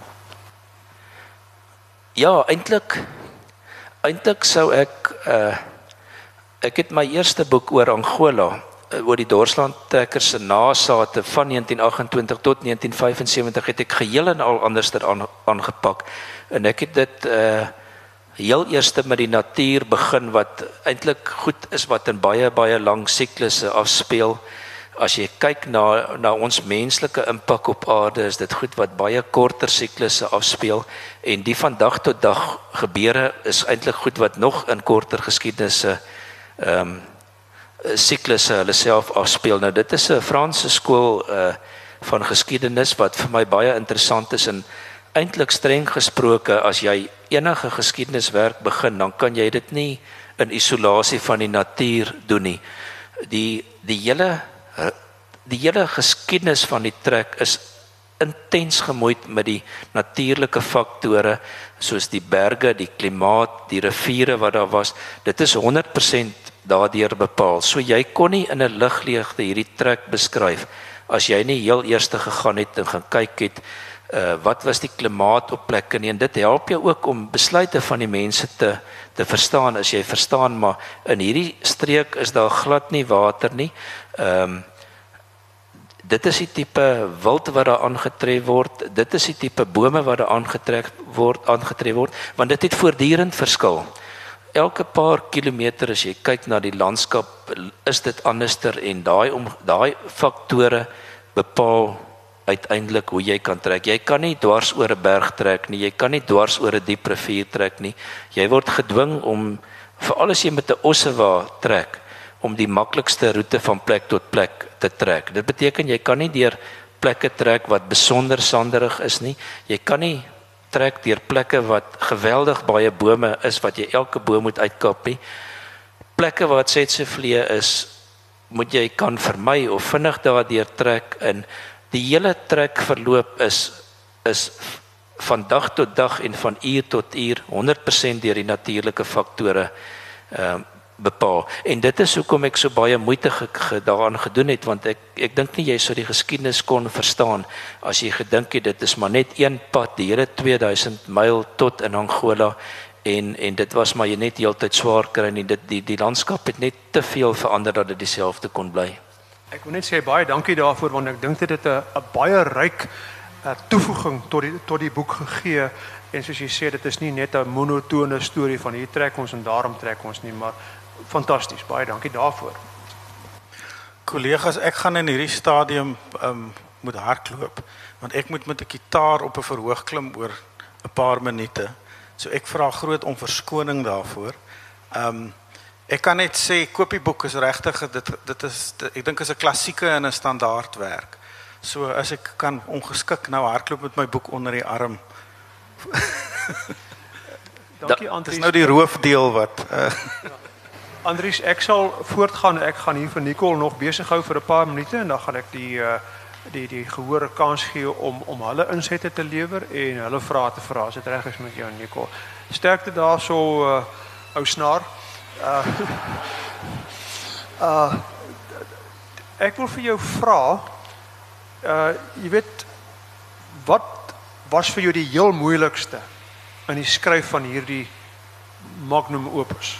Ja, eintlik sou ek het my eerste boek oor Angola, oor die Dorsland trekkers se nasate van 1928 tot 1975 het ek geheel en al anders aangepak. En ek het dit heel eerste met die natuur begin wat eintlik goed is wat in baie baie lang siklusse afspeel. As jy kyk na ons menslike impak op aarde, is dit goed wat baie korter siklusse afspeel en die van dag tot dag gebeure is eintlik goed wat nog in korter geskiedenisse siklusse hulle self afspeel. Nou dit is 'n Franse skool van geskiedenis wat vir my baie interessant is en eintlik streng gesproke as jy enige geskiedeniswerk begin, dan kan jy dit nie in isolasie van die natuur doen nie. Die hele geskiedenis van die trek is intens gemoeid met die natuurlike faktore soos die berge, die klimaat, die riviere wat daar was. Dit is 100% daardeur bepaal. So jy kon nie in 'n ligleegte hierdie trek beskryf as jy nie heel eers gegaan het en gaan kyk het wat was die klimaat op plekke nie. En dit help jou ook om besluite van die mense te verstaan as jy verstaan maar in hierdie streek is daar glad nie water nie. Dit is die tipe wild wat daar aangetref word, dit is die tipe bome wat daar aangetref word, want dit het voortdurend verskil. Elke paar kilometer as jy kyk na die landskap, is dit anderster en daai faktore bepaal uiteindelik hoe jy kan trek. Jy kan nie dwars oor 'n berg trek nie, jy kan nie dwars oor 'n diep rivier trek nie. Jy word gedwing om, veral as jy met 'n ossewa trek, om die maklikste roete van plek tot plek te trek. Dit beteken jy kan nie deur plekke trek wat besonder sanderig is nie. Jy kan nie trek deur plekke wat geweldig baie bome is wat jy elke boom moet uitkap nie. Plekke wat setsevlee is, moet jy kan vermy of vinnig daardeur trek in. Die hele trekverloop is van dag tot dag en van uur tot uur 100% deur die natuurlike faktore bepaal. En dit is hoekom ek so baie moeite daaraan gedoen het, want ek dink nie jy sou die geskiedenis kon verstaan as jy gedink het dit is maar net een pad, die hele 2000 myl tot in Angola en dit was maar jy net heeltyd swaar kry en die landskap het net te veel verander dat dit dieselfde kon bly. Ek wil net sê baie dankie daarvoor want ek dink dit het 'n baie ryk toevoeging tot die boek gegee en soos jy sê dit is nie net 'n monotone storie van hier trek ons en daarom trek ons nie, maar fantasties, baie dankie daarvoor. Kollegas, ek gaan in hierdie stadium moet hardloop want ek moet met 'n gitaar op 'n verhoog klim oor 'n paar minute. So ek vra groot om verskoning daarvoor. Ek kan net sê koop die boek is regtig ek dink is 'n klassieke en 'n standaardwerk. So as ek kan ongeskik nou hardloop met my boek onder die arm. Dankie Andries. Dis nou die roofdeel wat Andries, ek sal voortgaan. Ek gaan hier vir Nicole nog besig hou vir 'n paar minute en dan gaan ek die gehoor 'n kans gee om hulle insette te lewer en hulle vrae te vra as dit reg is met jou Nicole. Sterkte daarso ou snaar. Ek wil vir jou vra, jy weet, wat was vir jou die heel moeilikste in die skryf van hierdie magnum opus?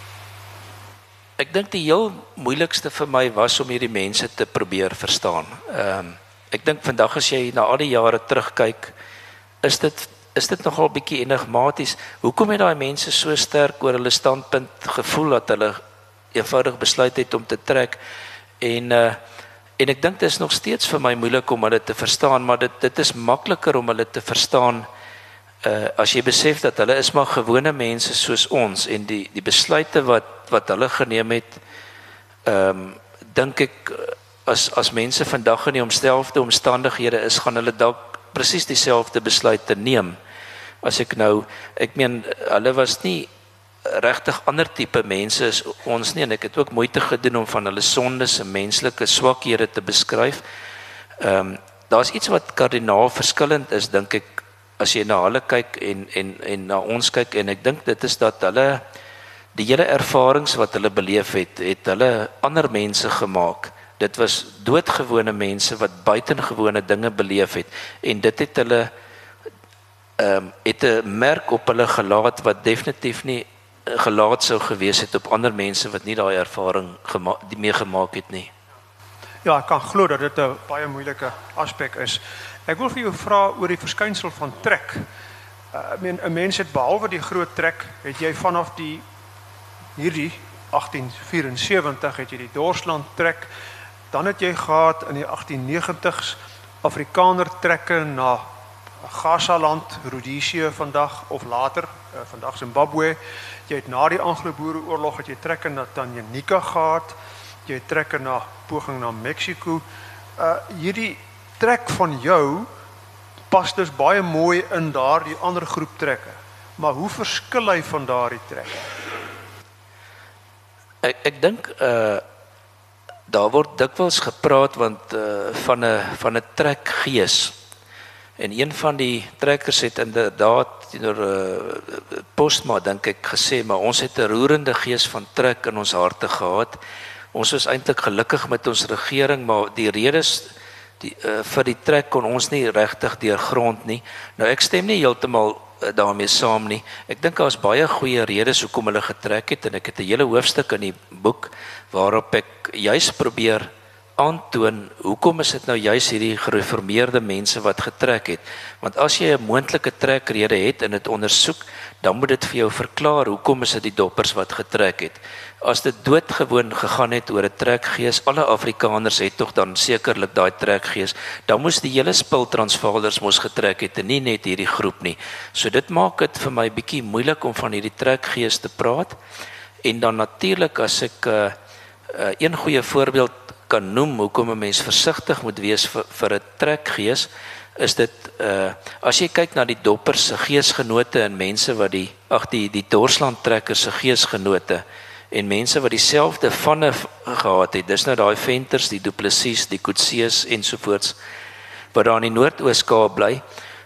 Ek dink die heel moeilikste vir my was om hierdie mense te probeer verstaan. Ek dink vandag as jy na al die jare terugkyk, is dit nogal bietjie enigmaties. Hoekom het daai mense so sterk oor hulle standpunt gevoel dat hulle eenvoudig besluit het om te trek? En ek dink dit is nog steeds vir my moeilik om hulle te verstaan, maar dit is makliker om hulle te verstaan as jy besef dat hulle is maar gewone mense soos ons en die besluite wat hulle geneem het, dink ek as mense vandag in die omstandighede is, gaan hulle dalk presies dieselfde besluite neem. Ek meen, hulle was nie regtig ander tipe mense as ons nie, en ek het ook moeite gedoen om van hulle sondes en menslike swakhede te beskryf. Daar's iets wat kardinaal verskillend is, dink ek, as jy na hulle kyk en na ons kyk, en ek dink dit is dat hulle, die hele ervarings wat hulle beleef het hulle ander mense gemaak. Dit was doodgewone mense wat buitengewone dinge beleef het, en dit het hulle het 'n merk op hulle gelaat wat definitief nie gelaat sou gewees het op ander mense wat nie daai ervaring meegemaak het nie. Ja, ek kan glo dat dit 'n baie moeilike aspek is. Ek wil vir jou vra oor die verskynsel van trek. Ek meen, 'n mens het behalwe die groot trek, het jy vanaf hierdie 1874 het jy die Dorsland trek, dan het jy gehad in die 1890s Afrikaner trekke na Gazaland, Rhodesië vandag of later, vandag Zimbabwe. Jy het na die Anglo-Boereoorlog het jy trekke na Tanganyika gehad jy trek na poging na Mexiko. Hierdie trek van jou pas dus baie mooi in daardie ander groep trekke. Maar hoe verskil hy van daardie trekke? Ek dink daar word dikwels gepraat van 'n trekgees. En een van die trekkers het inderdaad teenoor Postma dink ek gesê, maar ons het 'n roerende gees van trek in ons harte gehad. Ons was eintlik gelukkig met ons regering, maar die redes vir die trek kon ons nie regtig deurgrond nie. Nou ek stem nie heeltemal daarmee saam nie. Ek dink daar is baie goeie redes hoekom hulle getrek het en ek het 'n hele hoofstuk in die boek waarop ek juis probeer aantoon hoekom is dit nou juis hierdie gereformeerde mense wat getrek het. Want as jy 'n moontlike trekrede het en dit ondersoek, dan moet dit vir jou verklaar hoekom is dit die doppers wat getrek het. As dit doodgewoon gegaan het oor 'n trekgees, alle Afrikaners het tog dan sekerlik daai trekgees, dan moes die hele spul Transvaalers mos getrek het en nie net hierdie groep nie. So dit maak dit vir my bietjie moeilik om van hierdie trekgees te praat. En dan natuurlik as ek een goeie voorbeeld kan noem hoekom 'n mens versigtig moet wees vir 'n trekgees, is dit as jy kyk na die doppers se geesgenote en mense wat die Dorsland trekkers se geesgenote en mense wat dieselfde vanne gehad het, dis nou daai Venters, die Du Plessis, die Coetzee ensovoorts wat daar in die Noord-Oos-Kaap bly.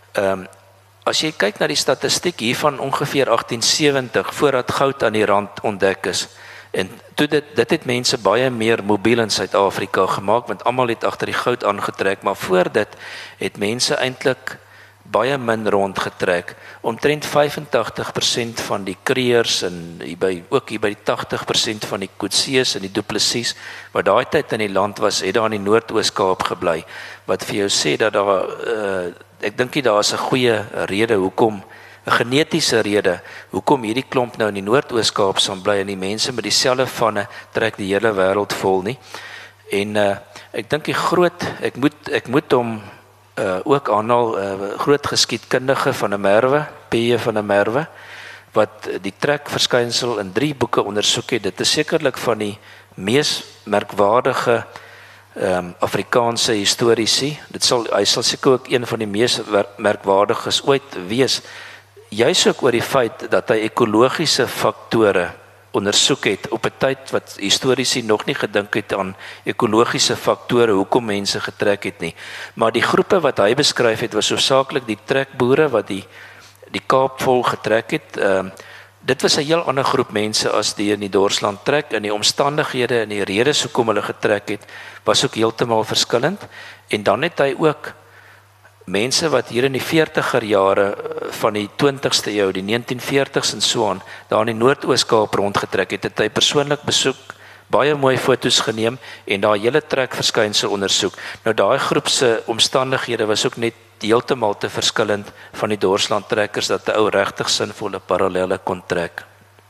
As jy kyk na die statistiek hiervan ongeveer 1870 voordat goud aan die rand ontdek is. En toe dit het mense baie meer mobiel in Suid-Afrika gemaak, want almal het agter die goud aangetrek, maar voor dit het mense eintlik baie min rondgetrek. Omtrent 85% van die Kreers en ook hier by die 80% van die Coetzees en die Du Plessis, wat daai tyd in die land was, het daar in die Noord-Oos-Kaap gebly. Wat vir jou sê dat daar, ek dink nie daar is 'n goeie rede hoekom, 'n genetiese rede hoekom hierdie klomp nou in die Noord-Oos-Kaap sal bly en die mense met dieselfde vanne trek die hele wêreld vol nie. En ek dink ek moet hom ook aanhaal, groot geskiedkundige van 'n Merwe, P.J. van 'n Merwe, wat die trekverskynsel in 3 boeke ondersoek het. Dit is sekerlik van die mees merkwaardige Afrikaanse historiese. Hy sal seker ook een van die mees merkwaardiges ooit wees. Juis ook oor die feit dat hy ekologiese faktore ondersoek het op 'n tyd wat historiese nog nie gedink het aan ekologiese faktore hoekom mense getrek het nie. Maar die groepe wat hy beskryf het was hoofsaaklik die trekboere wat die Kaap vol getrek het. Dit was 'n heel ander groep mense as die in die Dorsland trek, en die omstandighede en die redes hoekom hulle getrek het was ook heeltemal verskillend. En dan het hy ook mense wat hier in die 40er jare van die 20ste eeu, die 1940s en so aan, daar in die Noord-Oos-Kaap rondgetrek het hy persoonlik besoek, baie mooi foto's geneem en daar hele trekverskynsel ondersoek. Nou daai groep se omstandighede was ook net heeltemal te verskillend van die Dorsland trekkers dat 'n ou regtig sinvolle parallelle kon trek.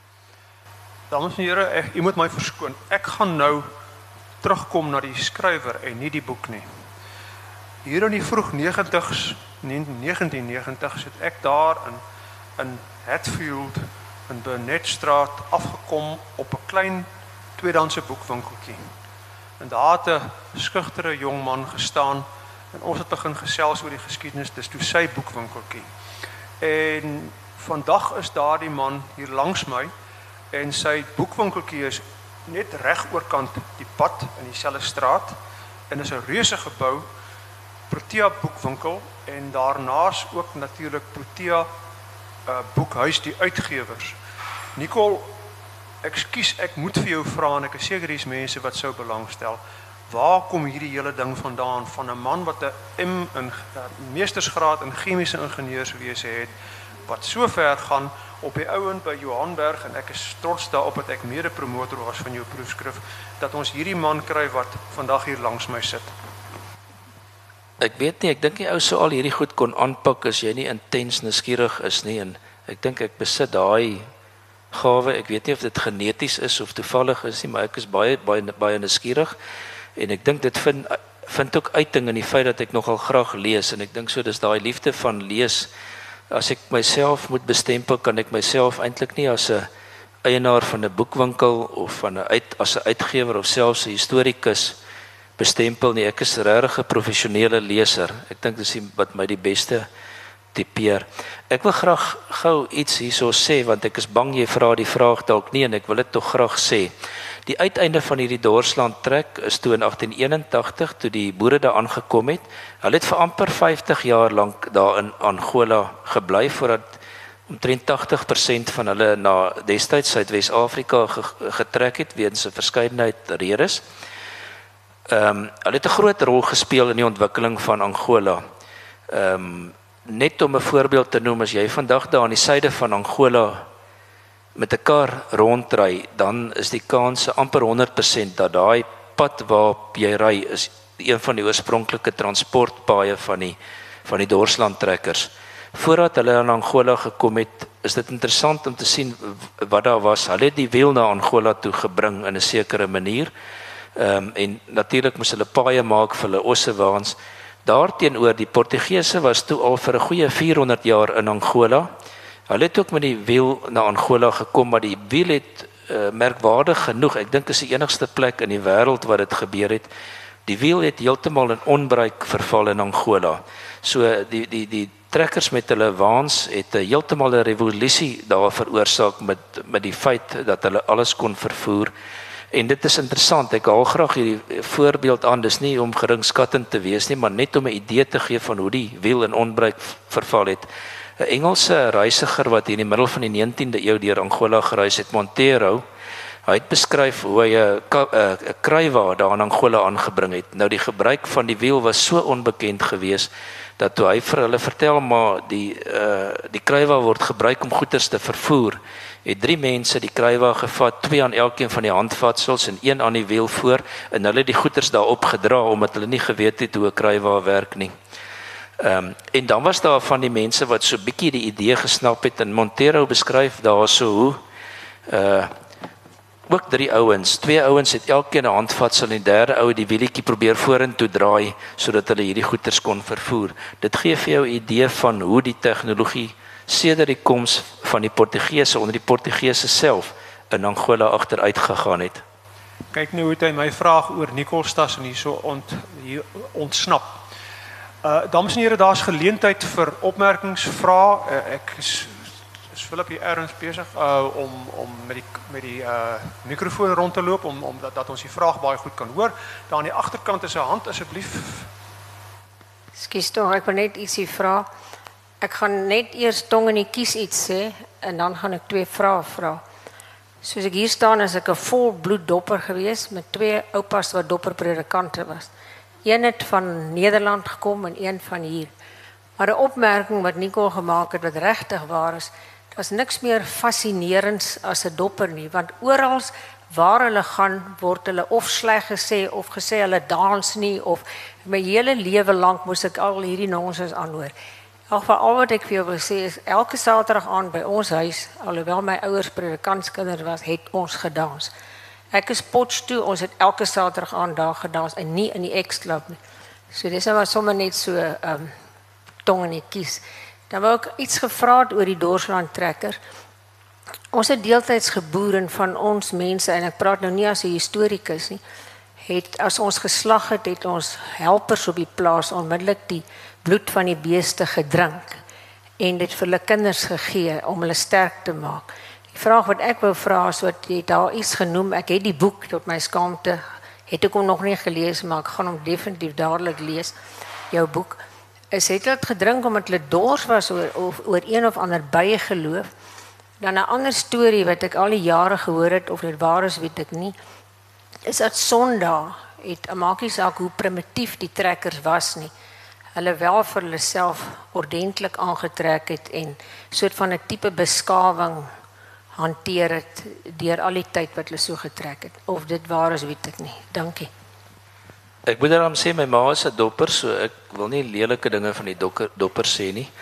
Dames en here, u moet my verskoon. Ek gaan nou terugkom na die skrywer en nie die boek nie. Hier in die vroeg 90s, 1990 het ek daar in Hatfield in Burnettstraat afgekom op 'n klein tweedehandse boekwinkeltjie. En daar het 'n skugtere jong man gestaan en ons het begin gesels oor die geskiedenis, dis toe sy boekwinkeltjie. En vandag is daardie man hier langs my en sy boekwinkeltjie is net reg oorkant die pad in dieselfde straat en is 'n reuse gebou, Protea boekwinkel, en daarnaas ook natuurlik Protea boekhuis, die uitgewers. Nicole, ekskuus, ek moet vir jou vra en ek is seker dis mense wat sou belangstel. Waar kom hierdie hele ding vandaan van 'n man wat 'n meestersgraad in chemiese ingenieurswese het, wat so ver gaan op die ouend by Johannesburg, en ek is trots daarop dat ek mede-promotor was van jou proefskrif, dat ons hierdie man kry wat vandag hier langs my sit. Ek weet nie, ek dink die ou sou al hierdie goed kon aanpak as jy nie intens nuuskierig is nie, en ek dink ek besit daai gawe. Ek weet nie of dit geneties is of toevallig is nie, maar ek is baie nuuskierig, en ek dink dit vind ook uiting in die feit dat ek nogal graag lees, en ek dink so dis daai liefde van lees. As ek myself moet bestempel, kan ek myself eintlik nie as 'n eienaar van 'n boekwinkel of van 'n as 'n uitgewer of selfs 'n historikus bestempel nie. Ek is regtig 'n professionele leser. Ek dink dis wat my die beste tipeer. Ek wil graag gou iets hierso sê want ek is bang jy vra die vraag dalk nie en ek wil dit tog graag sê. Die uiteinde van hierdie Dorsland trek is toe in 1881 toe die boere daar aangekom het. Hulle het vir amper 50 jaar lank daar in Angola gebly voordat omtrent 80% van hulle na destyds Suidwes-Afrika getrek het weens 'n verskeidenheid redes. Hulle het 'n groot rol gespeel in die ontwikkeling van Angola. Net om 'n voorbeeld te noem, as jy vandag daar aan die suide van Angola met 'n kar rondry, dan is die kans amper 100% dat daai pad waarop jy ry is een van die oorspronklike transportpaaie van die Dorsland trekkers. Voordat hulle aan Angola gekom het, is dit interessant om te sien wat daar was. Hulle het die wiel na Angola toe gebring in 'n sekere manier. En natuurlik moes hulle paaie maak vir hulle ossewaans. Daarteenoor die Portugese was toe al vir 'n goeie 400 jaar in Angola. Hulle het ook met die wiel na Angola gekom, maar die wiel het merkwaardig genoeg, ek dink is die enigste plek in die wêreld waar dit gebeur het. Die wiel het heeltemal in onbruik verval in Angola. So die trekkers met hulle waans het heeltemal 'n revolusie daar veroorsaak met die feit dat hulle alles kon vervoer. En dit is interessant, ek haal graag hierdie voorbeeld aan, dis nie om geringskattend te wees nie, maar net om 'n idee te gee van hoe die wiel in onbruik verval het. 'n Engelse reisiger wat hier in die middel van die 19de eeu deur Angola gereis het, Monteiro, hy het beskryf hoe hy 'n kruiwa daar in Angola aangebring het. Nou die gebruik van die wiel was so onbekend geweest dat toe hy vir hulle vertel maar die kruiwa word gebruik om goederes te vervoer, het 3 mense die kruiwa gevat, 2 aan elkeen van die handvatsels en 1 aan die wiel voor, en hulle die goederes daarop gedra omdat hulle nie geweet het hoe 'n kruiwa werk nie. En dan was daar van die mense wat so bietjie die idee gesnap het, en Monteiro beskryf daar so hoe ook 3 ouens, 2 ouens het elkeen 'n handvatsel en die derde ou het die wielietjie probeer vorentoe draai sodat hulle hierdie goederes kon vervoer. Dit gee vir jou 'n idee van hoe die tegnologie sedert die koms van die Portugese onder die Portugese self in Angola agteruit gegaan het. Kyk nou hoe hy my vraag oor Nikolstas en hier ontsnap. Dames en here, daar's geleentheid vir opmerkingsvrae. Ek is Philip hier ergens besig om met die mikrofoon rond te loop om dat ons die vraag baie goed kan hoor. Daar aan die agterkant is 'n hand asseblief. Ekskuus tog, ek wil net ietsie vra. Ek gaan net eers tong in die kies iets sê en dan gaan ek 2 vrae vra. Soos ek hier staan is ek 'n volbloed dopper gewees met 2 oupas wat dopperpredikante was. Een het van Nederland gekom en een van hier. Maar 'n opmerking wat Nicole gemaak het wat regtig waar is, daar's niks meer fascinerends as 'n dopper nie, want oral waar hulle gaan word hulle of sleg gesê of gesê hulle dans nie, of my hele lewe lank moes ek al hierdie nonsens aanhoor. Al wat ek vir jou wil sê is elke Saterdag aand by ons huis, alhoewel my ouers predikantskinders was, het ons gedans. Ek is Potchefstroom, ons het elke Saterdag aand daar gedans en nie in die X-klub nie. So dis nou maar sommer net so tong in die kies. Dan wou ek iets gevra het oor die Dorsland trekker. Ons het deeltyds geboer en van ons mense, en ek praat nou nie as 'n historikus nie, het as ons geslag het ons helpers op die plaas onmiddellik die bloed van die beeste gedrink en dit vir hulle kinders gegee om hulle sterk te maak. Die vraag wat ek wou vra is wat jy daar iets genoem, ek het die boek tot my skaamte, het ek hom nog nie gelees, maar ek gaan hom definitief dadelik lees, jou boek. Het dit gedrink omdat hulle dors was oor een of ander bygeloof. Dan 'n ander storie wat ek al die jare gehoor het, of dit waar is weet ek nie, is dat Sondag het, maak nie saak hoe primitief die trekkers was nie, hulle wel vir hulle self ordentlik aangetrek het en soort van 'n tipe beskawing hanteer het deur al die tyd wat hulle so getrek het. Of dit waar is weet ek nie. Dankie. Ek moet daarom sê my ma is 'n dopper, so ek wil nie lelike dinge van die dopper sê nie.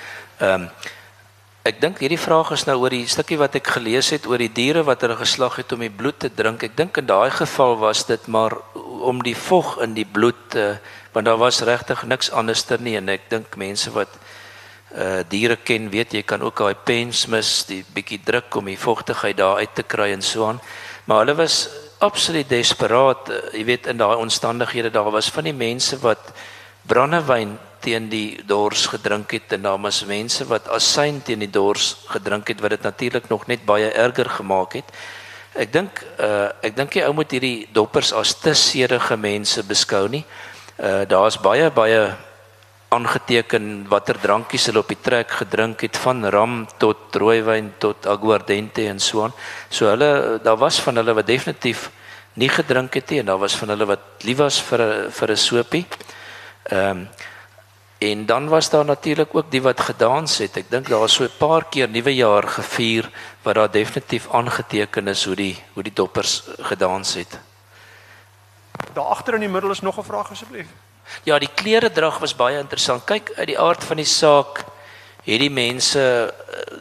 Ek dink hierdie vraag is nou oor die stukkie wat ek gelees het oor die diere wat hulle geslag het om die bloed te drink. Ek dink in daai geval was dit maar om die vog in die bloed, want daar was regtig niks anderster nie, en ek dink mense wat diere ken, weet jy kan ook daai pens mis, die bietjie druk om die vochtigheid daar uit te kry en so aan. Maar hulle was absoluut desperaat, jy weet in daai omstandighede, daar was van die mense wat brandewyn teen die dors gedrink het en daar was mense wat asyn teen die dors gedrink het wat dit natuurlik nog net baie erger gemaak het. Ek dink die ou moet hierdie doppers as te sedige mense beskou nie. Daar's baie aangeteken watter drankies hulle op die trek gedrink het, van ram tot rooiwyn tot aguardente en so aan. So daar was van hulle wat definitief nie gedrink het nie en daar was van hulle wat lief was vir 'n soapie. En dan was daar natuurlik ook die wat gedans het. Ek dink daar was so 'n paar keer Nuwejaar gevier wat daar definitief aangeteken is hoe die doppers gedans het. Daar agter in die middel is nog 'n vraag asseblief. Ja, die kleredrag was baie interessant. Kyk, uit die aard van die saak het die mense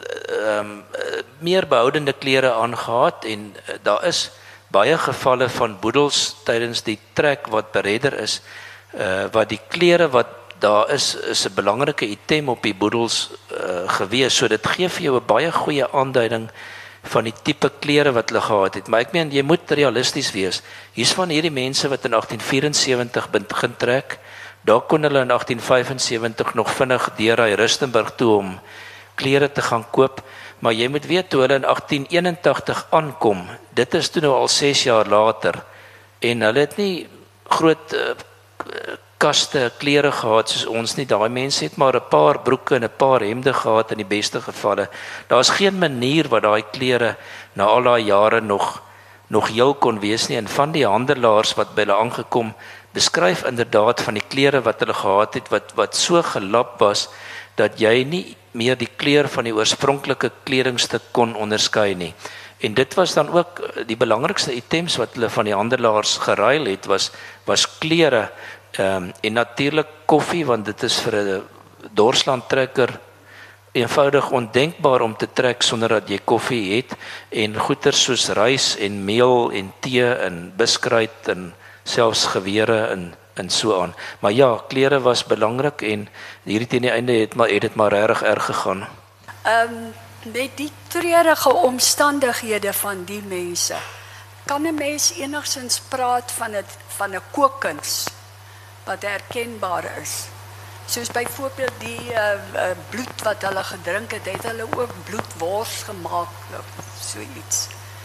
meer behoudende klere aangehad en daar is baie gevalle van boedels tydens die trek wat beredder is, wat die klere wat daar is 'n belangrike item op die boedels gewees. So dit gee vir jou 'n baie goeie aanduiding van die tipe klere wat hulle gehad het. Maar ek meen, jy moet realisties wees. Hier's van hierdie mense wat in 1874 begin trek. Daar kon hulle in 1875 nog vinnig deur hy Rustenburg toe om klere te gaan koop. Maar jy moet weet, toe hulle in 1881 aankom, dit is toe nou al 6 jaar later, en hulle het nie groot kaste klere gehad soos ons nie. Daai mense het maar 'n paar broeke en 'n paar hemde gehad in die beste gevalle. Daar's geen manier wat daai klere na al daai jare nog heel kon wees nie. En van die handelaars wat by hulle aangekom, beskryf inderdaad van die klere wat hulle gehad het wat so gelap was dat jy nie meer die kleur van die oorspronklike kledingstuk kon onderskei nie. En dit was dan ook die belangrikste items wat hulle van die handelaars geruil het, was klere. En natuurlik koffie, want dit is vir 'n dorslandtrekker eenvoudig ondenkbaar om te trek sonder dat jy koffie het, en goeder soos rys en meel en tee en biskruit en selfs gewere en so aan. Maar ja, klere was belangrik en hierdie teen die einde het dit maar regtig erg gegaan. Met die treurige omstandighede van die mense, kan 'n mens enigstens praat van 'n kookkuns wat herkenbaar is. Soos byvoorbeeld die bloed wat hulle gedrink het hulle ook bloedwors gemaak of so iets.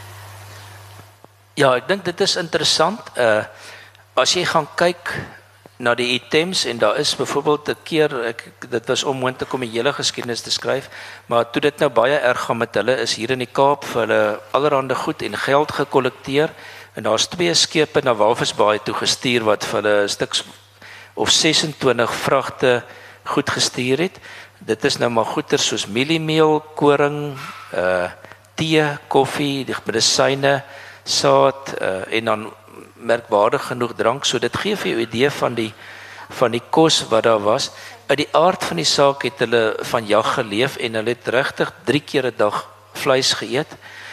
Ja, ek dink dit is interessant. As jy gaan kyk na die items, en daar is byvoorbeeld 'n keer, dit was onmoontlik om die hele geskiedenis te skryf, maar toe dit nou baie erg gaan met hulle, is hier in die Kaap vir hulle allerhande goed en geld gekollekteer, en daar's 2 skepe na Walvisbaai toe gestuur wat vir hulle 'n stuk of 26 vragte goed gestuur het. Dit is nou maar goeder soos mieliemeel, koring, tee, koffie, die medisyne, saad, en dan merkwaardig genoeg drank. So dit gee vir jou 'n idee van die kos wat daar was. Uit die aard van die saak het hulle van jag geleef en hulle het regtig 3 keer 'n dag vleis geëet.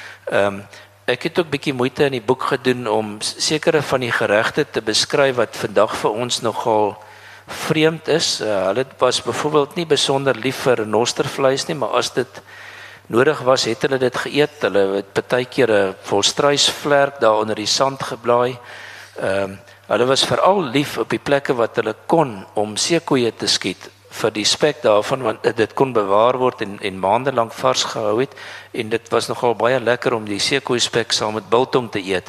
Ek het ook bietjie moeite in die boek gedoen om sekere van die geregte te beskryf wat vandag vir ons nogal vreemd is. Hulle was byvoorbeeld nie besonder lief vir nostervleis nie, maar as dit nodig was, het hulle dit geëet. Hulle het partykeer 'n volstruisvlerk daar onder die sand geblaai. Hulle was veral lief op die plekke wat hulle kon om seekoeie te skiet vir die spek daarvan, want dit kon bewaar word en maande lank vars gehou het, en dit was nogal baie lekker om die seekoei spek saam met biltong te eet.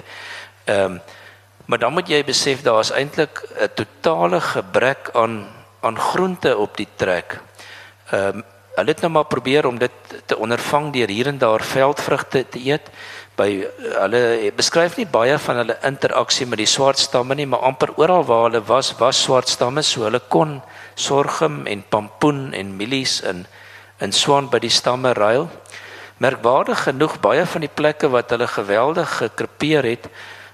Maar dan moet jy besef, daar is eintlik 'n totale gebrek aan groente op die trek. Hulle het nou maar probeer om dit te ondervang deur hier en daar veldvrugte te eet. Hulle beskryf nie baie van hulle interaksie met die swart stamme nie, maar amper oral waar hulle was swart stamme, so hulle kon sorghum en pampoen en mielies en swaan by die stamme ruil. Merkwaardig genoeg, baie van die plekke wat hulle geweldig gekrepeer het,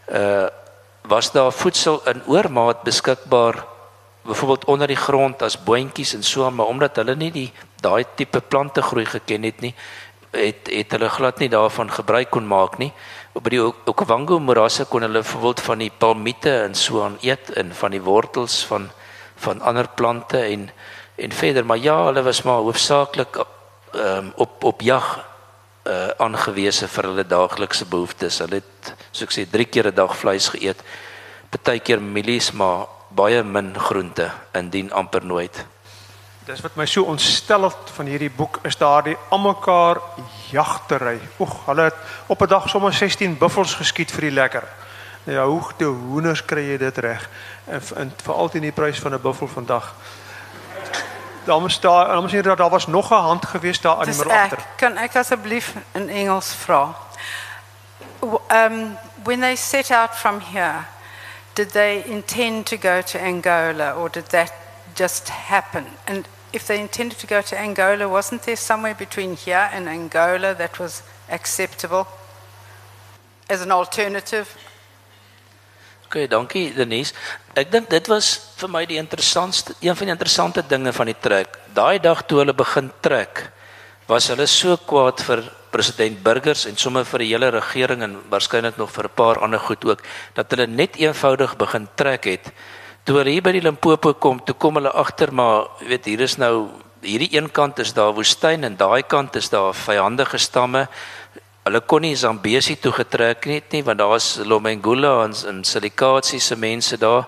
was daar voedsel in oormaat beskikbaar, byvoorbeeld onder die grond as boontjies en so, maar omdat hulle nie daai tipe plante groei geken het nie, het hulle glad nie daarvan gebruik kon maak nie. By die Okavango morasse kon hulle byvoorbeeld van die palmiete en so aan eet, en van die wortels van ander plante, en verder, maar ja, hulle was maar hoofsaaklik op jag aangewese vir hulle daaglikse behoeftes. Hulle het, soos ek sê, 3 keer 'n dag vleis geëet, partykeer mielies, maar baie min groente, indien amper nooit. Dis wat my so ontstel het van hierdie boek, is daardie almekaar jagtery. Hulle het op 'n dag sommer 16 buffels geskiet vir die lekker. Ja, hoe die hoenders kry jy dit reg? En veral teen die prys van 'n buffel vandag. Dames en daar was nog 'n hand geweest daar aan die muur agter. Kan ek asseblief in Engels vra? When they set out from here, did they intend to go to Angola, or did that just happen? And if they intended to go to Angola, wasn't there somewhere between here and Angola that was acceptable as an alternative? Okay, dankie Denise. Ek dink dit was vir my een van die interessante dinge van die trek. Daai dag toe hulle begin trek, was hulle so kwaad vir president Burgers en sommer vir die hele regering en waarskynlik nog vir 'n paar ander goed ook, dat hulle net eenvoudig begin trek het. Toe hulle hier by die Limpopo kom, toe kom hulle agter, maar weet, hier is nou, hierdie een kant is daar woestyn en daai kant is daar vyandige stamme. Hulle kon nie Zambesi toe getrek nie, want daar was Lomengula en Silikatsi se mense daar.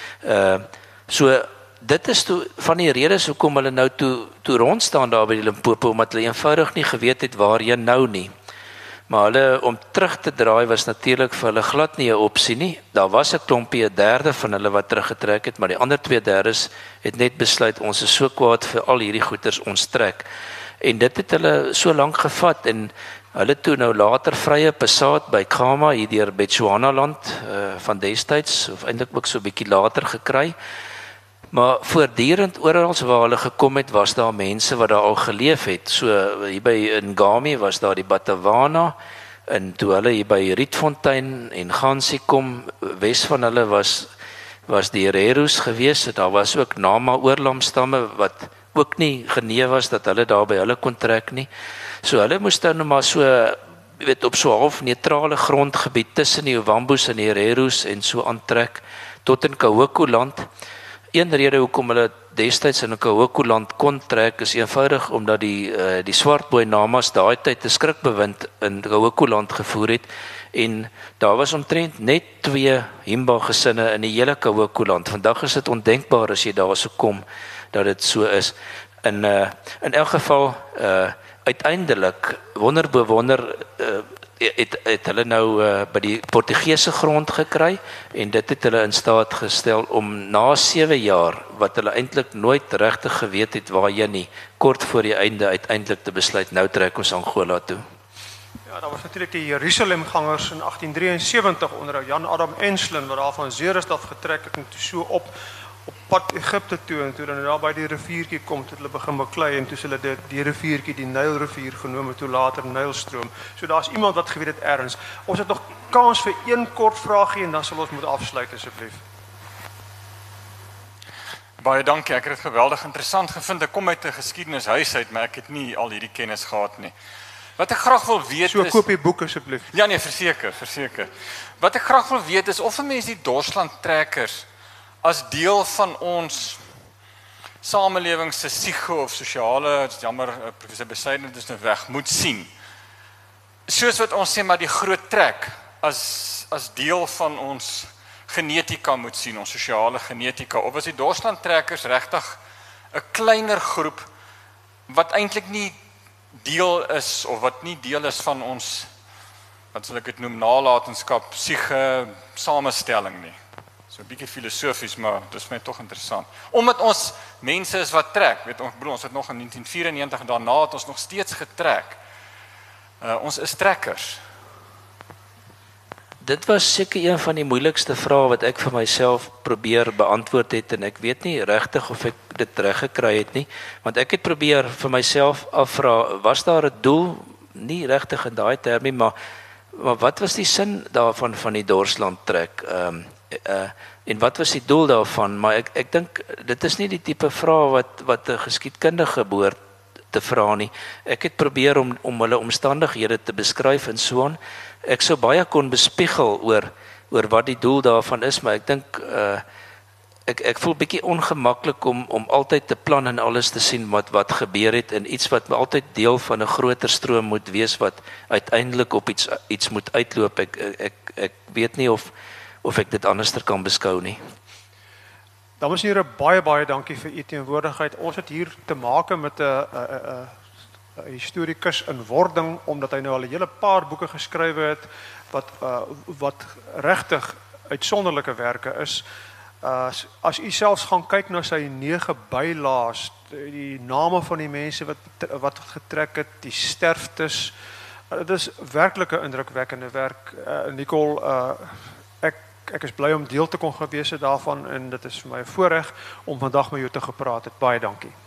So dit is toe van die redes hoekom hulle nou toe rondstaan daar by die Limpopo, omdat hulle eenvoudig nie geweet het waarheen nou nie. Maar hulle om terug te draai was natuurlik vir hulle glad nie 'n opsie nie. Daar was 'n klompie, 'n derde van hulle wat teruggetrek het, maar die ander 2/3 het net besluit ons is so kwaad vir al hierdie goeters, ons trek. En dit het hulle so lank gevat en hulle toe nou later vrye passaat by Khama hier deur Bechuana land van destyds, of eintlik ook so 'n bietjie later gekry. Maar voortdurend oral waar hulle gekom het, was daar mense wat daar al geleef het. So hier by Ngami was daar die Batawana, en toe hulle hier by Rietfontein en Gansie kom, wes van hulle was die Hererus gewees. Daar was ook Nama oorlamstamme wat ook nie genee was dat hulle daar by hulle kon trek nie. So hulle moes dan maar so, weet, op so half neutrale grondgebied tussen die Ovambos en die Hererus en so aantrek tot in Kahoku land. Een rede hoekom hulle destyds in Kahoku land kon trek is eenvoudig omdat die Swartboy Namas daai tyd 'n skrikbewind in Kahoku land gevoer het en daar was omtrent net 2 Himba gesinne in die hele Kahoku land. Vandag is dit ondenkbaar as jy daar so kom dat dit so is. In elk geval uiteindelik wonder het hulle nou by die Portugese grond gekry en dit het hulle in staat gestel om na 7 jaar wat hulle eintlik nooit regtig geweet het waarheen nie, kort voor die einde uiteindelik te besluit nou trek ons Angola toe. Ja, daar was natuurlik die Jerusalemgangers in 1873 onder Jan Adam Enslin wat daar van Zeerust af getrek het en toe so op pad Egipte toe en toe dan daar by die riviertjie kom het hulle begin baklei en toe hulle die riviertjie die Nylrivier genoem en toe later Nylstroom. So daar's iemand wat geweet het erns. Ons het nog kans vir een kort vraagie en dan sal ons moet afsluit asseblief. Baie dankie, ek het dit geweldig interessant gevind. Ek kom uit 'n geskiedenishuis uit, maar ek het nie al hierdie kennis gehad nie. Wat ek graag wil weet so, koop die boek asseblief. Ja nee, verseker. Wat ek graag wil weet is of 'n mens die Dorsland trekkers as deel van ons samelewing se psigo of sosiale, jammer, professor Besaidnout dit is nou weg, moet sien. Soos wat ons sê maar die groot trek as deel van ons genetika moet sien, ons sosiale genetika, of as die Dorsland trekkers regtig 'n kleiner groep wat eintlik nie deel is of wat nie deel is van ons, wat sal ek dit noem, nalatenskap, psiege, samestelling nie. So 'n bietjie filosofies, maar dit is my tog interessant. Omdat ons mense is wat trek, weet ons het nog in 1994 en daarna het ons nog steeds getrek. Ons is trekkers. Dit was seker een van die moeilikste vrae wat ek vir myself probeer beantwoord het en ek weet nie regtig of ek dit reg gekry het nie, want ek het probeer vir myself afvra, was daar 'n doel, nie regtig in daai termie, maar wat was die sin daarvan van die Dorsland trek? En wat was die doel daarvan? Maar ek dink dit is nie die tipe vraag wat 'n geskiedkundige behoort te vra nie. Ek het probeer om hulle omstandighede te beskryf en so aan. Ek sou baie kon bespiegel oor wat die doel daarvan is, maar ek dink ek voel bietjie ongemaklik om altyd te plan en alles te sien wat gebeur het en iets wat altyd deel van 'n groter stroom moet wees wat uiteindelik op iets moet uitloop. Ek weet nie of ek dit anderster kan beskou nie. Dames en here, baie dankie vir u teenwoordigheid. Ons het hier te make met 'n historikus in wording omdat hy nou al 'n hele paar boeke geskrywe het wat regtig uitsonderlike werke is. As u selfs gaan kyk na sy 9 bylaas, die name van die mense wat getrek het, die sterftes, dit is werklik 'n indrukwekkende werk. Nicole, ek is bly om deel te kon gewees het daarvan en dit is vir my 'n voorreg om vandag met jou te gepraat het. Baie dankie.